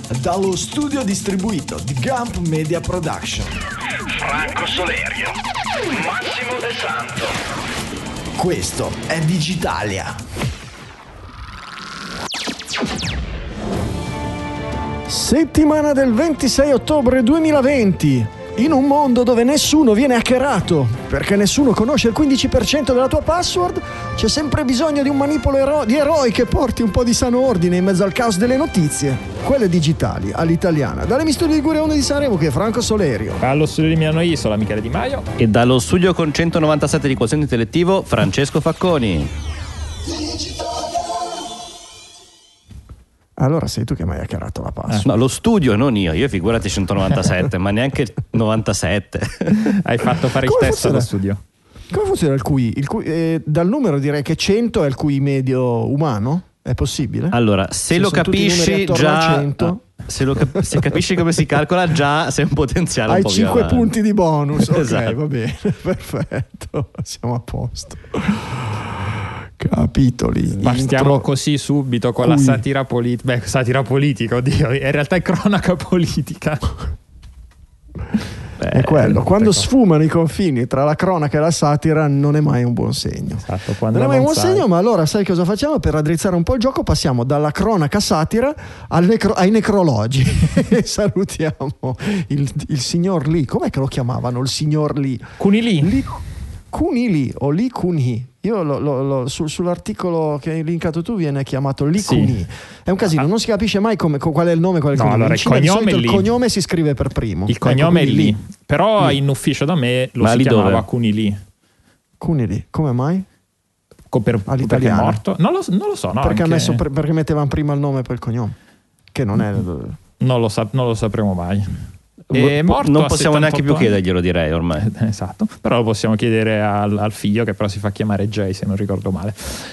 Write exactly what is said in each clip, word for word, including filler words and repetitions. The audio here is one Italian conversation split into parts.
dallo studio distribuito di Gump Media Production. Franco Solerio, Massimo De Santo. Questo è Digitalia. Settimana del ventisei ottobre duemilaventi. In un mondo dove nessuno viene hackerato, perché nessuno conosce il quindici per cento della tua password, c'è sempre bisogno di un manipolo ero- di eroi che porti un po' di sano ordine in mezzo al caos delle notizie. Quelle digitali, all'italiana. Dalle mi studio di Gureone di Sanremo, che è Franco Solerio. Dallo studio di Milano Isola, Michele Di Maio. E dallo studio con centonovantasette di quoziente intellettivo, Francesco Facconi. Allora sei tu che mi hai hackerato la password. No, lo studio, non io. Io figurati centonovantasette, ma neanche novantasette. Hai fatto fare Come il test funziona? allo studio. Come funziona il Q I? Il Q I eh, dal numero direi che cento è il Q I medio umano? È possibile? Allora, se, Se lo sono tutti numeri capisci attorno a già cento. se, lo cap- se capisci come si calcola, già sei un potenziale Hai un po' più cinque avanti. punti di bonus. Ok, Esatto. va bene, perfetto. Siamo a posto. Capitoli. Partiamo intro. così subito con Cui. la satira politica. Beh, satira politica, oddio, in realtà è cronaca politica. Beh, È quello. Quando ecco. sfumano i confini tra la cronaca e la satira non è mai un buon segno. Esatto, quando Non è mai un non buon sai. segno, ma allora sai cosa facciamo? Per raddrizzare un po' il gioco passiamo dalla cronaca satira al necro- ai necrologi. Salutiamo il, il signor Lee. Com'è che lo chiamavano il signor Lee? Cunilì. Lee Kuni o Lee Kuni. Io lo, lo, lo, su, sull'articolo che hai linkato tu viene chiamato Lee Sì. Kuni. È un casino, non si capisce mai come, qual è il nome, qual è il No, cognome. allora, In il Cina di cognome solito è il Lee. cognome si scrive per primo. Il cognome Ecco, è quindi lì. Però Lee. in ufficio da me lo Ma si lì chiamava dove? Cunilì. Kuni Lee. Come mai? Co- Per, perché è All'italiana? morto? Non lo, non lo so, no, perché, ha anche- messo, per- perché mettevano prima il nome e poi il cognome. Che non è... non, lo sa- non lo sapremo mai. È Mo- morto non a possiamo neanche più settantotto anni. chiederglielo, direi ormai. Esatto, però lo possiamo chiedere al, al figlio, che però si fa chiamare Jay, se non ricordo male.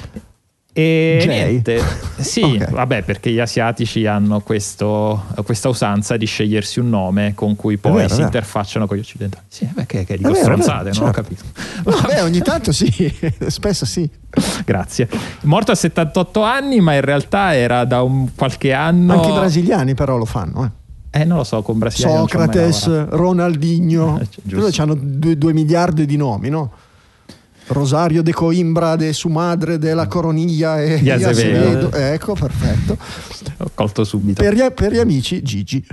E Jay? niente, sì, Ok. vabbè, perché gli asiatici hanno questo, questa usanza di scegliersi un nome con cui poi vero, si è vero. interfacciano con gli occidentali. Sì, perché che dico È vero, è stronzate, vero, non certo. ho capito. Vabbè, ogni tanto sì, spesso sì. Grazie. Morto a settantotto anni, ma in realtà era da un qualche anno. Anche i brasiliani però lo fanno, eh. Eh, non lo so, con brasiliani non ci ho mai Socrates, lavorato. Ronaldinho, Eh, giusto. loro hanno due, due miliardi di nomi, no? Rosario de Coimbra, de su madre, della Coroniglia e Di Azevedo. Ecco, perfetto. Ho colto subito. Per gli, per gli amici Gigi.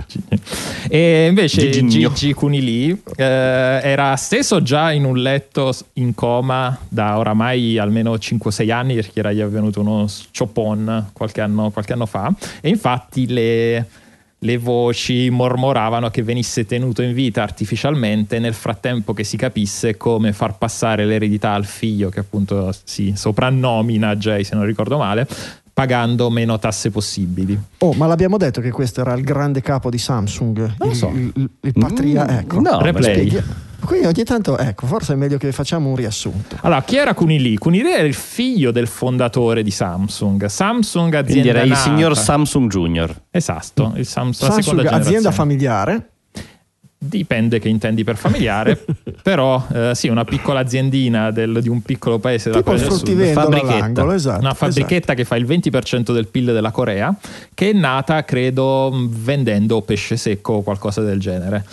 E invece Giginio. Gigi Cunilì eh, era steso già in un letto in coma da oramai almeno cinque sei anni, perché era gli è avvenuto uno sciopon qualche anno, qualche anno fa, e infatti le, le voci mormoravano che venisse tenuto in vita artificialmente nel frattempo che si capisse come far passare l'eredità al figlio, che appunto si soprannomina Jay, se non ricordo male, pagando meno tasse possibili. Oh, ma l'abbiamo detto che questo era il grande capo di Samsung, Non il, lo so. il, il, il patria, Mm, ecco. no, Replay. Spieghi- Quindi ogni tanto, ecco, forse è meglio che facciamo un riassunto. Allora, chi era Cunilì? Cunilì era il figlio del fondatore di Samsung. Samsung, Quindi azienda direi il nata- signor Samsung Junior. Esatto, il Samsung, la Samsung, seconda azienda generazione. familiare. Dipende che intendi per familiare, però eh, sì, una piccola aziendina del- di un piccolo paese della Tipo il Corea del Sud. fruttivendolo Fabbrichetta. all'angolo, esatto. Una fabbrichetta che fa il venti per cento del P I L della Corea, che è nata, credo, mh, vendendo pesce secco o qualcosa del genere.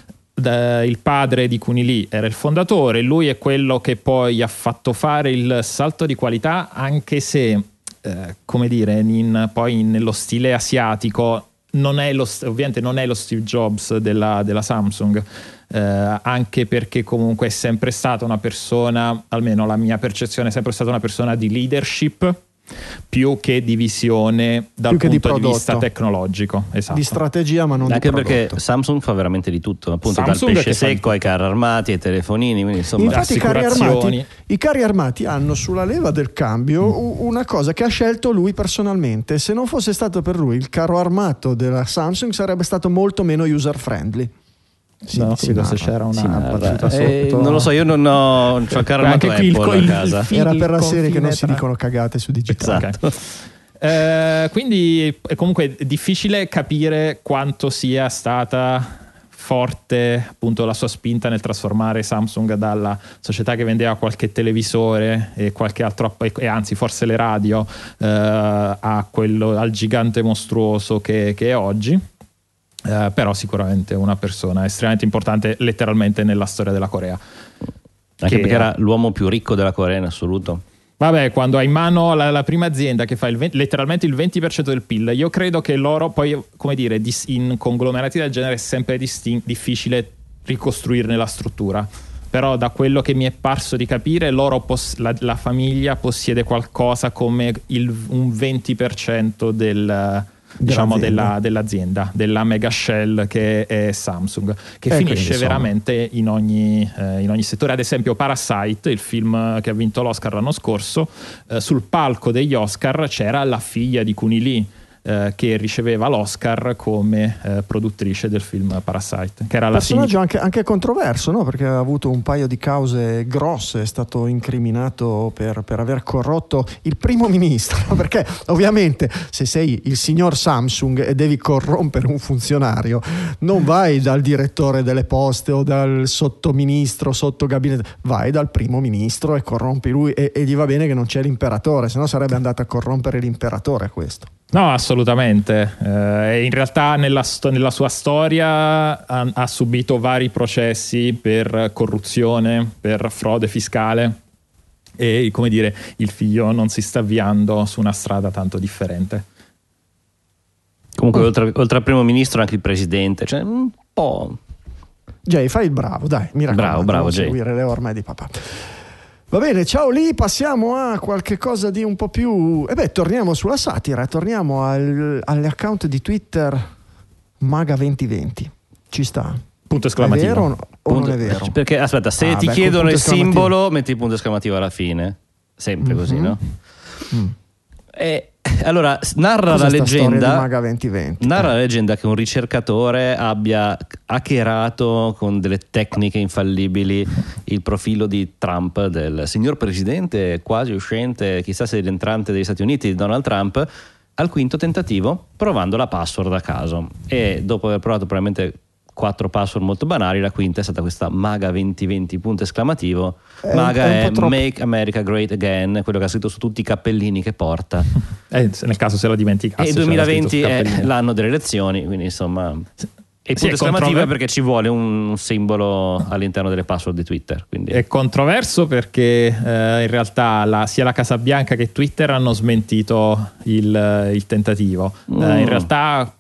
Da- il padre di Cunilì era il fondatore, lui è quello che poi ha fatto fare il salto di qualità, anche se, eh, come dire, in- poi nello stile asiatico non è lo, ovviamente non è lo Steve Jobs della, della Samsung, eh, anche perché comunque è sempre stata una persona, almeno la mia percezione, è sempre stata una persona di leadership più che di visione dal Più che di punto di, vista prodotto. tecnologico. Esatto. Di strategia, ma non Anche di prodotto. perché Samsung fa veramente di tutto, appunto Samsung dal che pesce fa di secco ai carri armati, ai telefonini, quindi insomma. Infatti i carri, assicurazioni. armati, i carri armati hanno sulla leva del cambio u- una cosa che ha scelto lui personalmente. Se non fosse stato per lui, il carro armato della Samsung sarebbe stato molto meno user friendly. Sì, No, si credo se narra. c'era una Sì, narra. battuta Eh, sotto. non lo so, io non ho c'ho il carro armato Anche qui il Apple co- a il- casa. il fi- Era il per la serie che non confine si tra- dicono cagate su digitale. Esatto. Eh, quindi è comunque difficile capire quanto sia stata forte appunto la sua spinta nel trasformare Samsung dalla società che vendeva qualche televisore e qualche altro app- e anzi forse le radio eh, a quello, al gigante mostruoso che, che è oggi. Uh, però sicuramente una persona estremamente importante letteralmente nella storia della Corea. Anche che perché era l'uomo più ricco della Corea in assoluto. Vabbè, quando hai in mano la, la prima azienda che fa il venti, letteralmente il venti per cento del P I L, io credo che loro poi, come dire, dis, in conglomerati del genere è sempre distin- difficile ricostruirne la struttura. Però da quello che mi è parso di capire, loro poss- la, la famiglia possiede qualcosa come il, un venti per cento del... diciamo dell'azienda. Della, dell'azienda, della mega shell che è Samsung, che Eh, finisce quindi, insomma, veramente in ogni, eh, in ogni settore. Ad esempio Parasite, il film che ha vinto l'Oscar l'anno scorso, eh, sul palco degli Oscar c'era la figlia di Kuni Lee, eh, che riceveva l'Oscar come eh, produttrice del film Parasite, che era la personaggio figlia. anche, anche controverso, no? Perché ha avuto un paio di cause grosse, è stato incriminato per, per aver corrotto il primo ministro, no? Perché ovviamente se sei il signor Samsung e devi corrompere un funzionario, non vai dal direttore delle poste o dal sottoministro sotto gabinetto, vai dal primo ministro e corrompi lui, e, e gli va bene che non c'è l'imperatore, sennò sarebbe andato a corrompere l'imperatore questo. No, assolutamente. Eh, in realtà nella, sto- nella sua storia ha, ha subito vari processi per corruzione, per frode fiscale, e, come dire, il figlio non si sta avviando su una strada tanto differente. Comunque, oltre, oltre al primo ministro, anche il presidente, cioè un po'. Jay, fai il bravo, dai, mi raccomando, Bravo, bravo, non Jay. seguire le orme di papà. Va bene, ciao lì, passiamo a qualche cosa di un po' più... E beh, torniamo sulla satira, torniamo al, all'account di Twitter Maga venti venti. Ci sta? Punto È esclamativo. vero o, no- o Punto- non è vero? Perché aspetta, se Ah, ti beh, chiedono col il punto esclamativo. simbolo, metti il punto esclamativo alla fine. Sempre così, Mhm. no? Mm. E allora narra Cos'è la sta storia di leggenda. Maga venti venti? Narra Eh. la leggenda che un ricercatore abbia hackerato con delle tecniche infallibili il profilo di Trump, del signor presidente quasi uscente, chissà se rientrante degli Stati Uniti, Donald Trump, al quinto tentativo, provando la password a caso. E dopo aver provato probabilmente quattro password molto banali, la quinta è stata questa Maga venti venti punto esclamativo. È un- Maga è un è, po' troppo- Make America Great Again, quello che ha scritto su tutti i cappellini che porta. Eh, se- nel caso se lo dimenticasse. E il c'era duemilaventi scritto sul è cappellino. l'anno delle elezioni, quindi insomma. E il Sì, punto è esclamativo controver- è perché ci vuole un simbolo all'interno delle password di Twitter. Quindi. È controverso perché eh, in realtà la- sia la Casa Bianca che Twitter hanno smentito il, il tentativo. Mm. Eh, in realtà,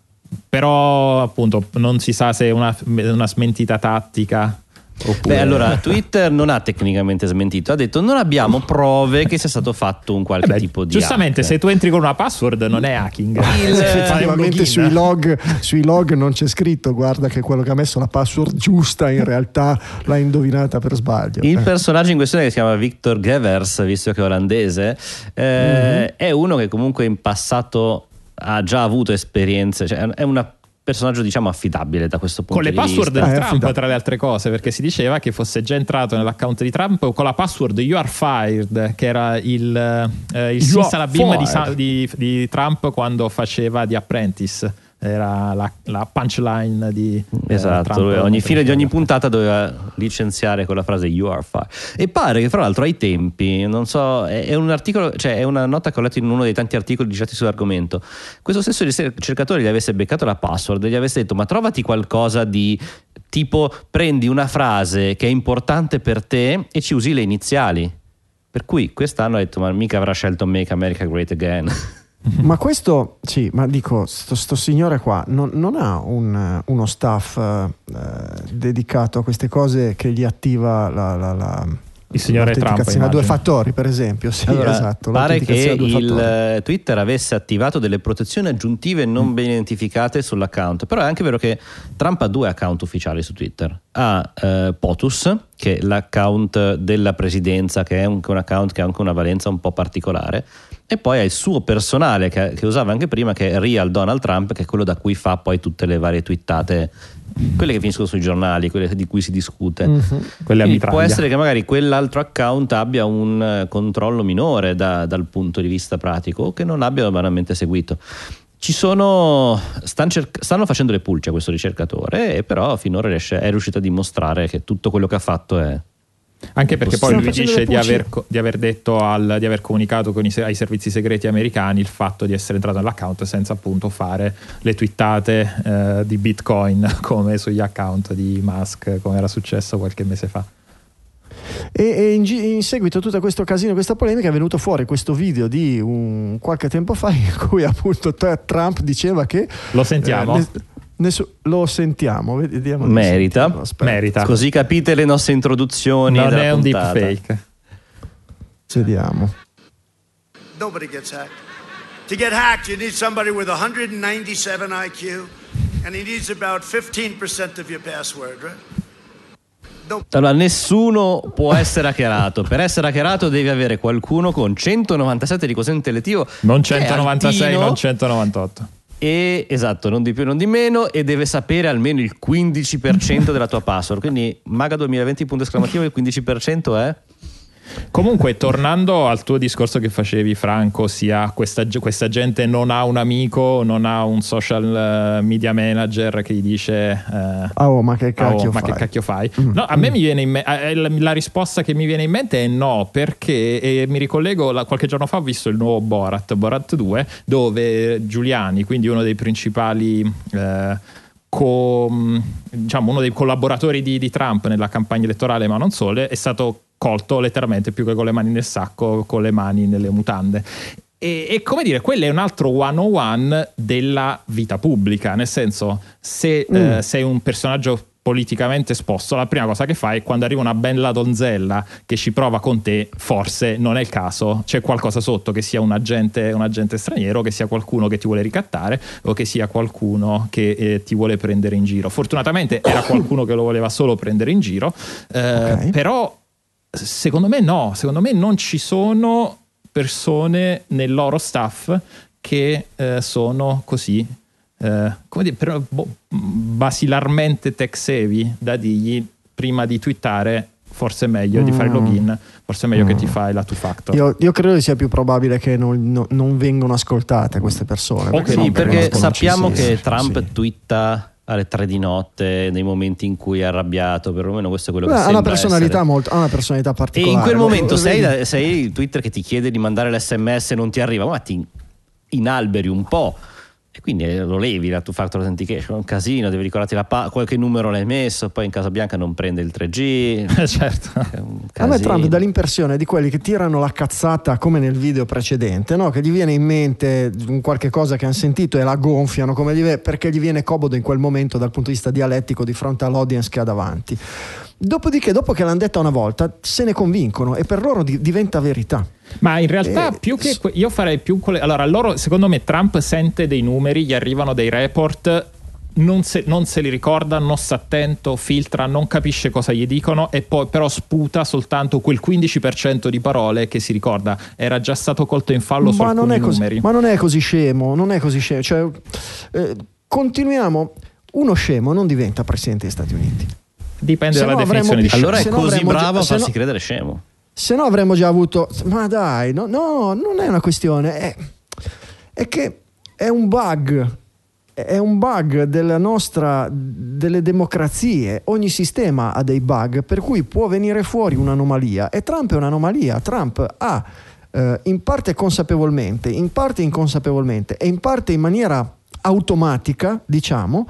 però, appunto, non si sa se è una, una smentita tattica. Oppure... Beh, allora Twitter non ha tecnicamente smentito, ha detto non abbiamo prove che sia stato fatto un qualche Eh beh, tipo di giustamente, hack. se tu entri con una password non è hacking. Il- Fai un Effettivamente login. sui log, sui log non c'è scritto, guarda che quello che ha messo la password giusta in realtà l'ha indovinata per sbaglio. Il Eh. personaggio in questione, che si chiama Victor Gevers, visto che è olandese, eh, Mm-hmm. è uno che comunque in passato ha già avuto esperienze, cioè è un personaggio diciamo affidabile da questo punto Con le di password vista. di Eh, Trump, affidabile. tra le altre cose, perché si diceva che fosse già entrato nell'account di Trump con la password You are fired, che era il, eh, il You are simsalabim di, fired. di, di Trump quando faceva The Apprentice. Era la, la punchline di eh, Esatto, Trump. lui ogni fine di ogni puntata doveva licenziare con la frase You are fired. E pare che fra l'altro ai tempi, non so, è, è un articolo, cioè è una nota che ho letto in uno dei tanti articoli girati sull'argomento. Questo stesso ricercatore gli avesse beccato la password e gli avesse detto ma trovati qualcosa di tipo prendi una frase che è importante per te e ci usi le iniziali. Per cui quest'anno ha detto ma mica avrà scelto Make America Great Again. Ma questo, sì, ma dico, sto, sto signore qua non, non ha un, uno staff eh, dedicato a queste cose che gli attiva la, la, la Il signore Trump, l'autenticazione a due immagino. fattori, per esempio. Sì, Allora, esatto. pare che l'autenticazione a due il fattori. eh, Twitter avesse attivato delle protezioni aggiuntive non ben identificate sull'account, però è anche vero che Trump ha due account ufficiali su Twitter. Ha eh, POTUS, che è l'account della presidenza, che è un, un account che ha anche una valenza un po' particolare, e poi ha il suo personale che, che usava anche prima, che è Real Donald Trump, che è quello da cui fa poi tutte le varie twittate, quelle che finiscono sui giornali, quelle di cui si discute. Mhm. Quelle a Quindi mitraglia. può essere che magari quell'altro account abbia un eh, controllo minore da- dal punto di vista pratico, o che non abbia banalmente seguito. Ci sono stan cerc- stanno facendo le pulce a questo ricercatore, e però finora riesce, è riuscito a dimostrare che tutto quello che ha fatto è Anche perché poi Stiamo lui facendo dice le di pulci- aver, co- di aver detto al, di aver comunicato con i, se- ai servizi segreti americani il fatto di essere entrato nell'account senza appunto fare le twittate eh, di Bitcoin come sugli account di Musk, come era successo qualche mese fa. E, e in, gi- in seguito a tutto questo casino, questa polemica, è venuto fuori questo video di un, qualche tempo fa in cui appunto t- Trump diceva che Lo sentiamo? eh, ne- nessu- lo sentiamo, vediamo di Merita. sentirlo, aspetta. Merita. Così capite le nostre introduzioni. Non della è un puntata. deepfake. Vediamo. Nobody gets hacked. To get hacked, you need somebody with one hundred ninety-seven I Q, and he needs about fifteen percent of your password, right? Allora, nessuno può essere hackerato. Per essere hackerato devi avere qualcuno con centonovantasette di quoziente intellettivo, Non che è centonovantasei, altino, non centonovantotto. e esatto, non di più non di meno, e deve sapere almeno il quindici per cento della tua password. Quindi Maga duemilaventi punto esclamativo, il quindici per cento è Comunque, tornando al tuo discorso che facevi, Franco, sia questa, questa gente non ha un amico, non ha un social media manager che gli dice eh, Ah, oh, ma che "Ah, oh, cacchio ma fai?" che cacchio fai? No, a me mi viene in me- eh, la, la risposta che mi viene in mente è no, perché e mi ricollego, la, qualche giorno fa ho visto il nuovo Borat, Borat due, dove Giuliani, quindi uno dei principali eh, co, diciamo uno dei collaboratori di, di Trump nella campagna elettorale, ma non solo, è stato colto letteralmente più che con le mani nel sacco, con le mani nelle mutande. E, e come dire, quello è un altro one-on-one della vita pubblica, nel senso, se Mm. eh, sei un personaggio politicamente esposto, la prima cosa che fai quando arriva una bella donzella che ci prova con te, forse non è il caso, c'è qualcosa sotto, che sia un agente, un agente straniero, che sia qualcuno che ti vuole ricattare o che sia qualcuno che eh, ti vuole prendere in giro. Fortunatamente era qualcuno che lo voleva solo prendere in giro, eh, Ok. però secondo me no, secondo me non ci sono persone nel loro staff che eh, sono così eh, come dire, però, boh, basilarmente tech savvy da dirgli prima di twittare forse è meglio di fare Mm. login, forse è meglio che ti fai la two factor. Io, io credo che sia più probabile che non, no- non vengano ascoltate queste persone. Ok, sì, non perché conoscono sappiamo C S, che Trump sì. twitta alle tre di notte nei momenti in cui è arrabbiato, perlomeno questo è quello che Beh, ha sembra una personalità essere. molto, ha una personalità E particolare. in quel Lo- momento lo sei, vedi? sei il Twitter che ti chiede di mandare l'esse emme esse e non ti arriva, ma ti inalberi un po'. E quindi eh, lo levi la two factor authentication, è un casino, devi ricordarti la pa- qualche numero l'hai messo, poi in Casa Bianca non prende il tre G. Certo. È un A me Trump casino. dà l'impressione di quelli che tirano la cazzata come nel video precedente, no? Che gli viene in mente un qualche cosa che hanno sentito e la gonfiano come gli ve- perché gli viene comodo in quel momento dal punto di vista dialettico di fronte all'audience che ha davanti. Dopodiché, dopo che l'hanno detta una volta, se ne convincono e per loro di- diventa verità. Ma in realtà Eh, più che s- que- io farei più con le- allora loro, secondo me Trump sente dei numeri, gli arrivano dei report, non se, non se li ricorda, non sta attento, filtra, non capisce cosa gli dicono e poi però sputa soltanto quel quindici per cento di parole che si ricorda, era già stato colto in fallo su Ma non, alcuni è così, numeri. ma non è così scemo, non è così scemo. Cioè, eh, continuiamo. Uno scemo non diventa presidente degli Stati Uniti. Dipende Se dalla no avremmo definizione di più- scemo. Allora è se no così avremmo già- bravo a se farsi no- credere scemo. Se no avremmo già avuto. Ma dai, no, no, non è una questione. È, è che è un bug. È un bug della nostra, delle democrazie. Ogni sistema ha dei bug per cui può venire fuori un'anomalia. E Trump è un'anomalia. Trump ha eh, in parte consapevolmente, in parte inconsapevolmente e in parte in maniera automatica, diciamo,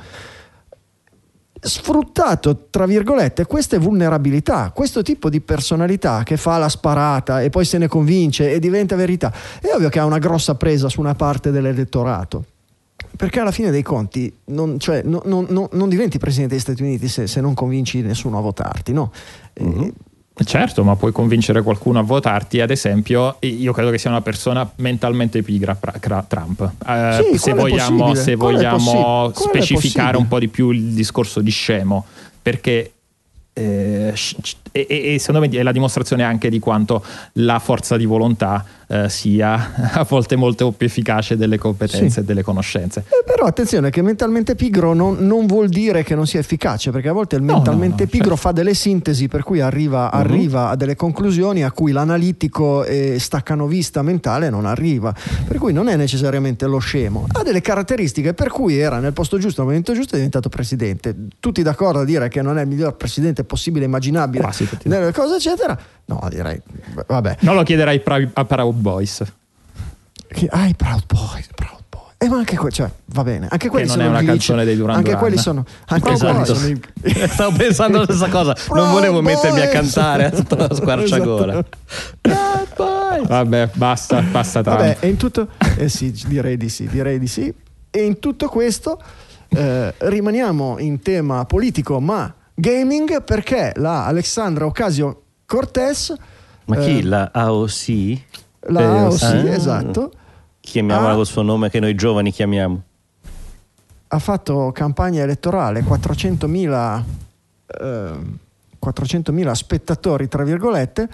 sfruttato tra virgolette queste vulnerabilità, questo tipo di personalità che fa la sparata e poi se ne convince e diventa verità. È ovvio che ha una grossa presa su una parte dell'elettorato, perché alla fine dei conti non, cioè, no- no- no- non diventi presidente degli Stati Uniti se, se non convinci nessuno a votarti, no? Eh, Certo, ma puoi convincere qualcuno a votarti, ad esempio, io credo che sia una persona mentalmente pigra pra- cra- Trump. Eh, Sì, se quello è vogliamo, possibile, se quello è vogliamo possi- quello è specificare possibile. un po' di più il discorso di scemo, perché eh, sc- e, e- e secondo me è la dimostrazione anche di quanto la forza di volontà eh, sia a volte molto più efficace delle competenze Sì. e delle conoscenze. Eh, però attenzione che mentalmente pigro non, non vuol dire che non sia efficace, perché a volte il No, mentalmente no, no, pigro certo. fa delle sintesi per cui arriva, Mhm. arriva a delle conclusioni a cui l'analitico e staccanovista mentale non arriva, per cui non è necessariamente lo scemo, ha delle caratteristiche per cui era nel posto giusto al momento giusto e è diventato presidente. Tutti d'accordo a dire che non è il miglior presidente possibile e immaginabile, Quasi tutti. nelle cose eccetera. No, direi, vabbè. Non lo chiederai ai Proud- a Proud Boys. Che, ah, i Proud Boys, Proud Boys. Eh, ma anche que- cioè, va bene, anche quelli non sono è una glitch. canzone dei Duran Anche Duran. quelli sono anche Esatto. quelli sono i- Stavo pensando la stessa cosa, non Proud volevo mettermi a Boys. cantare a tutta la squarciagola. Proud Boys. Vabbè, basta, basta Trump. Vabbè, e in tutto eh sì, direi di sì, direi di sì. E in tutto questo eh, rimaniamo in tema politico, ma gaming, perché la Alexandra Ocasio-Cortez, Ma chi? eh, La A O C? la Eh, A O C, ah. esatto, Chiamiamola Ah. col suo nome che noi giovani chiamiamo. ha fatto campagna elettorale, quattrocentomila eh, quattrocentomila spettatori, tra virgolette,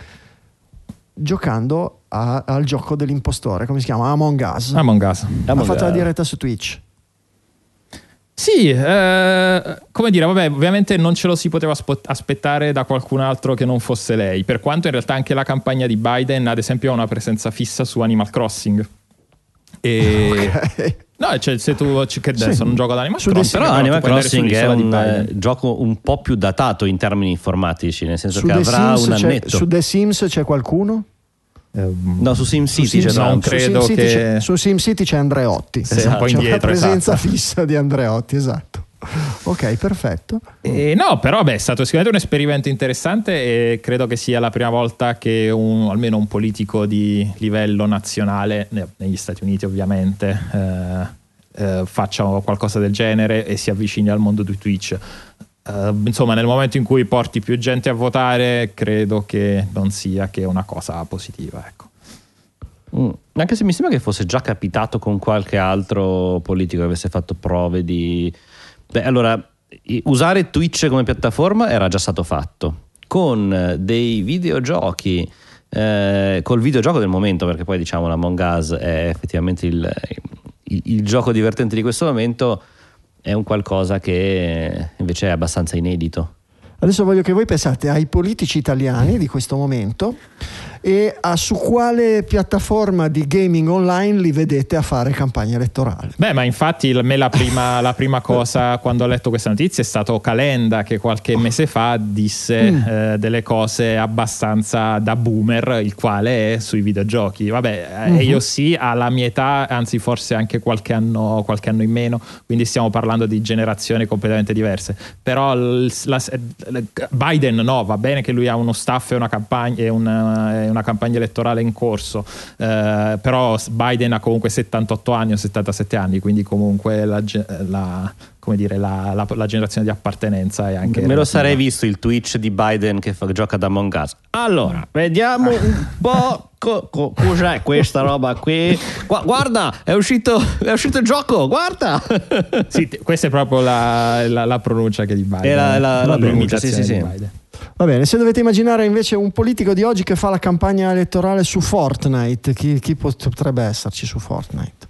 giocando a- al gioco dell'impostore, come si chiama? Among Us. Among Us. Ha fatto la diretta su Twitch. Sì, eh, come dire, vabbè, ovviamente non ce lo si poteva aspo- aspettare da qualcun altro che non fosse lei, per quanto in realtà anche la campagna di Biden, ad esempio, ha una presenza fissa su Animal Crossing. E... Ok. No, cioè, se tu che adesso Sì. non gioco ad Animal Su Crossing, The Però tu Animal puoi andare Crossing è sull'isola di un Biden. eh, gioco un po' più datato in termini informatici, nel senso Su che The avrà Sims un c'è- annetto. su The Sims c'è qualcuno? Ehm, No, su SimCity Su c'è Sims- non tanto. credo su SimCity che- c'è, su SimCity c'è Andreotti. Sei un po' C'è indietro, una presenza esatto. fissa di Andreotti, esatto. Ok, perfetto. Eh, no, però beh, è stato sicuramente un esperimento interessante e credo che sia la prima volta che un, almeno un politico di livello nazionale, ne- negli Stati Uniti ovviamente, eh, eh, faccia qualcosa del genere e si avvicini al mondo di Twitch. Eh, insomma, nel momento in cui porti più gente a votare, credo che non sia che una cosa positiva, ecco. Mm. Anche se mi sembra che fosse già capitato con qualche altro politico che avesse fatto prove di... Beh, allora, i- usare Twitch come piattaforma era già stato fatto. Con eh, dei videogiochi, eh, col videogioco del momento, perché poi diciamo l'Among Us è effettivamente il, il, il gioco divertente di questo momento, è un qualcosa che invece è abbastanza inedito. Adesso voglio che voi pensate ai politici italiani di questo momento e a su quale piattaforma di gaming online li vedete a fare campagna elettorale. Beh, ma infatti a me la prima, la prima cosa quando ho letto questa notizia è stato Calenda, che qualche mese fa disse Mm. eh, delle cose abbastanza da boomer, il quale è sui videogiochi. Vabbè, Mhm. e io sì, alla mia età, anzi forse anche qualche anno, qualche anno in meno, quindi stiamo parlando di generazioni completamente diverse. Però il- la- Biden no, va bene che lui ha uno staff e una campagna, e una, e una campagna elettorale in corso, eh, però Biden ha comunque settantotto anni o settantasette anni, quindi comunque la, ge- la, come dire, la, la, la generazione di appartenenza è anche Me lo relativa. sarei visto il Twitch di Biden che fa, gioca ad Among Us. Allora, vediamo un po' co- co- cos'è questa roba qui. Gua- guarda, è uscito, è uscito il gioco, guarda. Sì, t- questa è proprio la, la, la pronuncia che di Biden. È la- la- la pronuncia, sì, l'imitazione sì, di sì. Biden. Va bene, se dovete immaginare invece un politico di oggi che fa la campagna elettorale su Fortnite, chi, chi potrebbe esserci su Fortnite?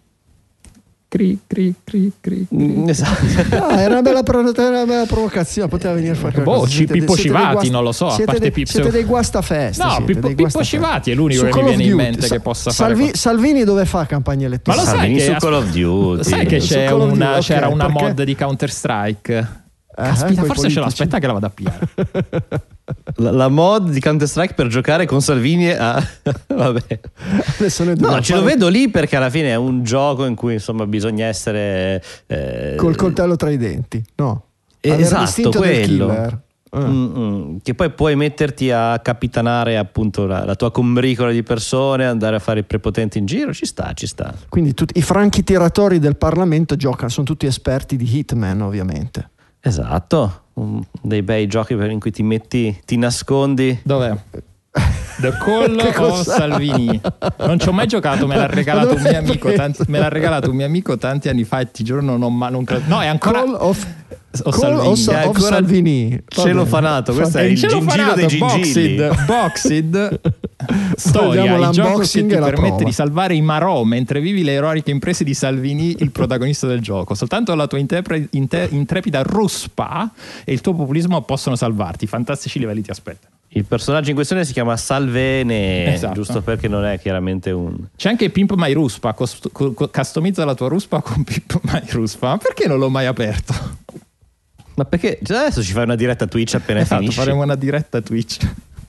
Cri, cri, cri, cri, cri. Mm, esatto. Ah, era una bella, pro- era una bella provocazione, poteva venire fuori Boh, qualcosa. ci- Siete dei- Pippo siete dei Civati, guast- non lo so, a siete parte dei, Pippo- siete dei guastafeste. No, siete Pippo- dei Pippo guastafeste. Civati è l'unico Su che mi Call of viene in Duty, mente Sa- che possa Salvi- fare. Salvini dove fa campagna Ma lo elettorale? sai Salvini che su as- Call of Duty. Lo sai che Su c'è Call of una, Duty, ok, c'era una perché- mod di Counter Strike? Eh, Caspita, coi forse ce l'ho, politici. aspetta che la vado a pigliare. La, la mod di Counter Strike per giocare con Salvini a... Vabbè. Adesso noi No, dobbiamo ce lo fare vedo lì perché alla fine è un gioco in cui insomma bisogna essere eh, col coltello tra i denti, no? Eh, Avere esatto, l'istinto del quello. killer. Eh. Mm, mm, che poi puoi metterti a capitanare appunto la, la tua combricola di persone, andare a fare i prepotenti in giro, ci sta, ci sta. Quindi tutti, i franchi tiratori del Parlamento giocano, sono tutti esperti di Hitman, ovviamente. Esatto, un- dei bei giochi per- in cui ti metti, ti nascondi. Dov'è? The Call Che of cos'è? Salvini. Non ci ho mai giocato, me l'ha regalato un mio amico tanti, me l'ha regalato un mio amico tanti anni fa e ti giuro non ho mai non credo. No, è ancora Call of, o Call Salvini. of, Sa- È of ancora Salvini. Va celofanato, bene. questo Fa- è È il il gingillo dei gingilli. Boxed, Boxed Storia, Vediamo il gioco che l'unboxing ti e la permette prova. di salvare i marò mentre vivi le eroiche imprese di Salvini, il protagonista del gioco. Soltanto la tua interpre- inte- intrepida ruspa e il tuo populismo possono salvarti. Fantastici livelli ti aspettano. Il personaggio in questione si chiama Salvene, Esatto. giusto perché non è chiaramente un... C'è anche Pimp My Ruspa, cost- co- co- customizza la tua ruspa con Pimp My Ruspa. Ma perché non l'ho mai aperto? Ma perché adesso ci fai una diretta Twitch appena Esatto, finisci? faremo una diretta Twitch.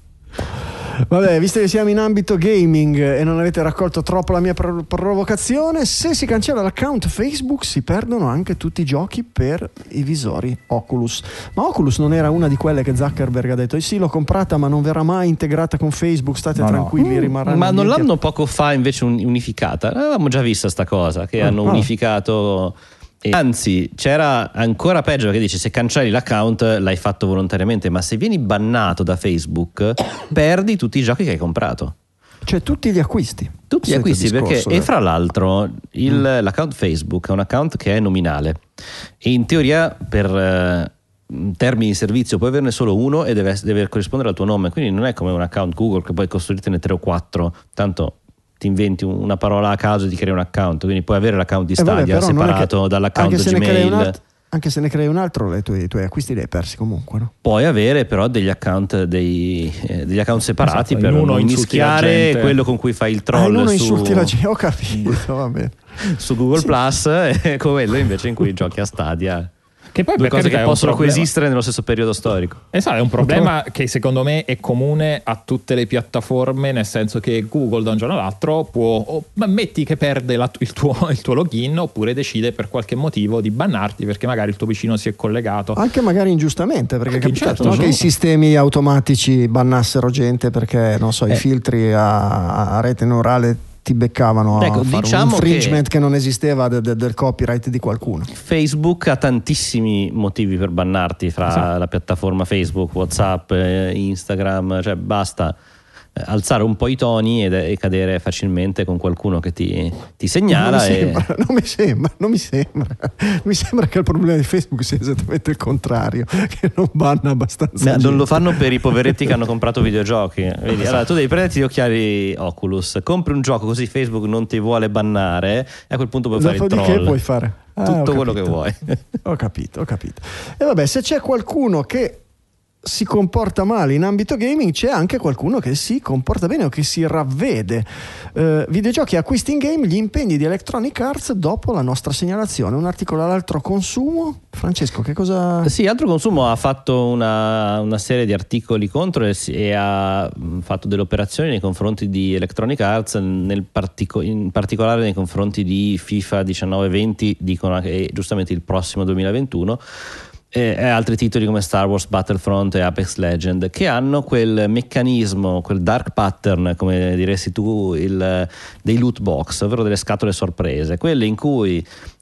Vabbè, visto che siamo in ambito gaming e non avete raccolto troppo la mia pro- provocazione, se si cancella l'account Facebook si perdono anche tutti i giochi per i visori Oculus. Ma Oculus non era una di quelle che Zuckerberg ha detto: sì, l'ho comprata ma non verrà mai integrata con Facebook, state No, tranquilli, no. rimarranno Ma non niente. l'hanno poco fa invece un- unificata? L'avevamo già vista sta cosa, che Ah, hanno ah. unificato. E anzi, c'era ancora peggio, che dice: se cancelli l'account l'hai fatto volontariamente, ma se vieni bannato da Facebook perdi tutti i giochi che hai comprato. Cioè tutti gli acquisti. Tutti gli Senti il acquisti, perché discorso, e eh. fra l'altro il, l'account Facebook è un account che è nominale e in teoria per eh, termini di servizio puoi averne solo uno e deve, deve corrispondere al tuo nome, quindi non è come un account Google che puoi costruirtene tre o quattro, tanto ti inventi una parola a caso e ti crei un account, quindi puoi avere l'account di Eh, vabbè, Stadia però non è separato che- dall'account anche se ne crei un Gmail. alt- anche se ne crei un altro, i tuoi, i tuoi acquisti li hai persi comunque, no? Puoi avere però degli account dei, eh, degli account separati Esatto, per in uno non insulti la mischiare gente. quello con cui fai il Ah, troll in uno su, insulti la gente, ho capito, va bene. su Google Plus e quello invece in cui giochi a Stadia. Che poi Due per cose carità, che è un possono problema. coesistere nello stesso periodo storico. Esatto, è un problema che secondo me è comune a tutte le piattaforme, nel senso che Google da un giorno all'altro può, o, ma metti che perde la, il, tuo, il tuo login, oppure decide per qualche motivo di bannarti perché magari il tuo vicino si è collegato. Anche magari ingiustamente, perché è Anche capitato, certo, no? no? Che i sistemi automatici bannassero gente perché, non so, Eh. i filtri a, a rete neurale ti beccavano Ecco, a fare diciamo un infringement che- che, non esisteva de- de- del copyright di qualcuno. Facebook ha tantissimi motivi per bannarti, fra Esatto. la piattaforma Facebook, WhatsApp, eh, Instagram, cioè basta eh, alzare un po' i toni ed- e cadere facilmente con qualcuno che ti, ti segnala. non, mi e... sembra, non mi sembra, non mi sembra. Mi sembra che il problema di Facebook sia esattamente il contrario, che non banna abbastanza. Ma gente. non lo fanno per i poveretti che hanno comprato videogiochi. Vedi? Allora, tu devi prenderti gli occhiali Oculus, compri un gioco così Facebook non ti vuole bannare e a quel punto puoi fare il Dopodiché troll. puoi fare Ah, tutto ho quello che capito. vuoi. Ho capito, ho capito. E vabbè, se c'è qualcuno che si comporta male in ambito gaming, c'è anche qualcuno che si comporta bene o che si ravvede. Eh, videogiochi e acquisti in game, gli impegni di Electronic Arts dopo la nostra segnalazione. Un articolo all'altro consumo. Francesco, che cosa... Sì, Altro Consumo ha fatto una, una serie di articoli contro e, si- e ha mh, fatto delle operazioni nei confronti di Electronic Arts, nel partico- in particolare nei confronti di FIFA diciannove venti, dicono anche giustamente il prossimo duemilaventuno, e, e altri titoli come Star Wars Battlefront e Apex Legend, che hanno quel meccanismo, quel dark pattern, come diresti tu, il, dei loot box, ovvero delle scatole sorprese, quelle in cui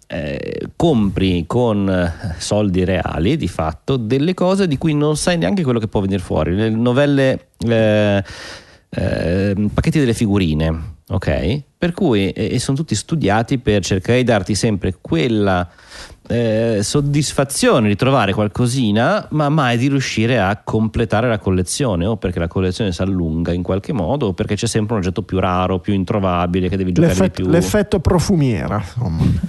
Eh, compri con soldi reali di fatto delle cose di cui non sai neanche quello che può venire fuori, le novelle eh, eh, pacchetti delle figurine, ok? Per cui e, e sono tutti studiati per cercare di darti sempre quella eh, soddisfazione di trovare qualcosina, ma mai di riuscire a completare la collezione, o perché la collezione si allunga in qualche modo, o perché c'è sempre un oggetto più raro, più introvabile che devi giocare di L'effetto, più. l'effetto profumiera, insomma.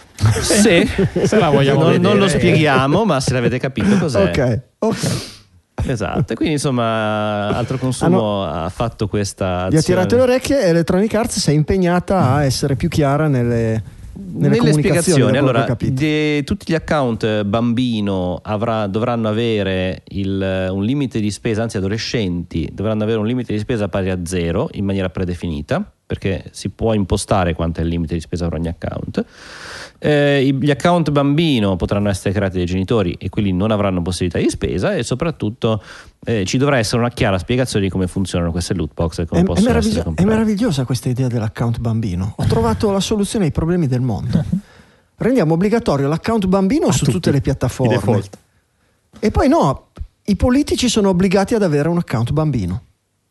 Sì, Se la vogliamo non, non lo vedere. spieghiamo, ma se l'avete capito cos'è. Ok, ok. Esatto, e quindi insomma Altro Consumo ha fatto questa Gli ha tirato le azione. orecchie e Electronic Arts si è impegnata a essere più chiara nelle, nelle, Nelle comunicazioni, spiegazioni, da quello che allora, ho capito. de- tutti gli account bambino avrà- dovranno avere il- un limite di spesa, anzi adolescenti dovranno avere un limite di spesa pari a zero in maniera predefinita, perché si può impostare quanto è il limite di spesa per ogni account. Eh, i- gli account bambino potranno essere creati dai genitori e quelli non avranno possibilità di spesa, e soprattutto eh, ci dovrà essere una chiara spiegazione di come funzionano queste loot box e come È, è possono meravigli- essere è comprate. meravigliosa questa idea dell'account bambino. Ho trovato la soluzione ai problemi del mondo. Rendiamo obbligatorio l'account bambino A su tutti, tutte le i piattaforme. default. E poi no, i politici sono obbligati ad avere un account bambino.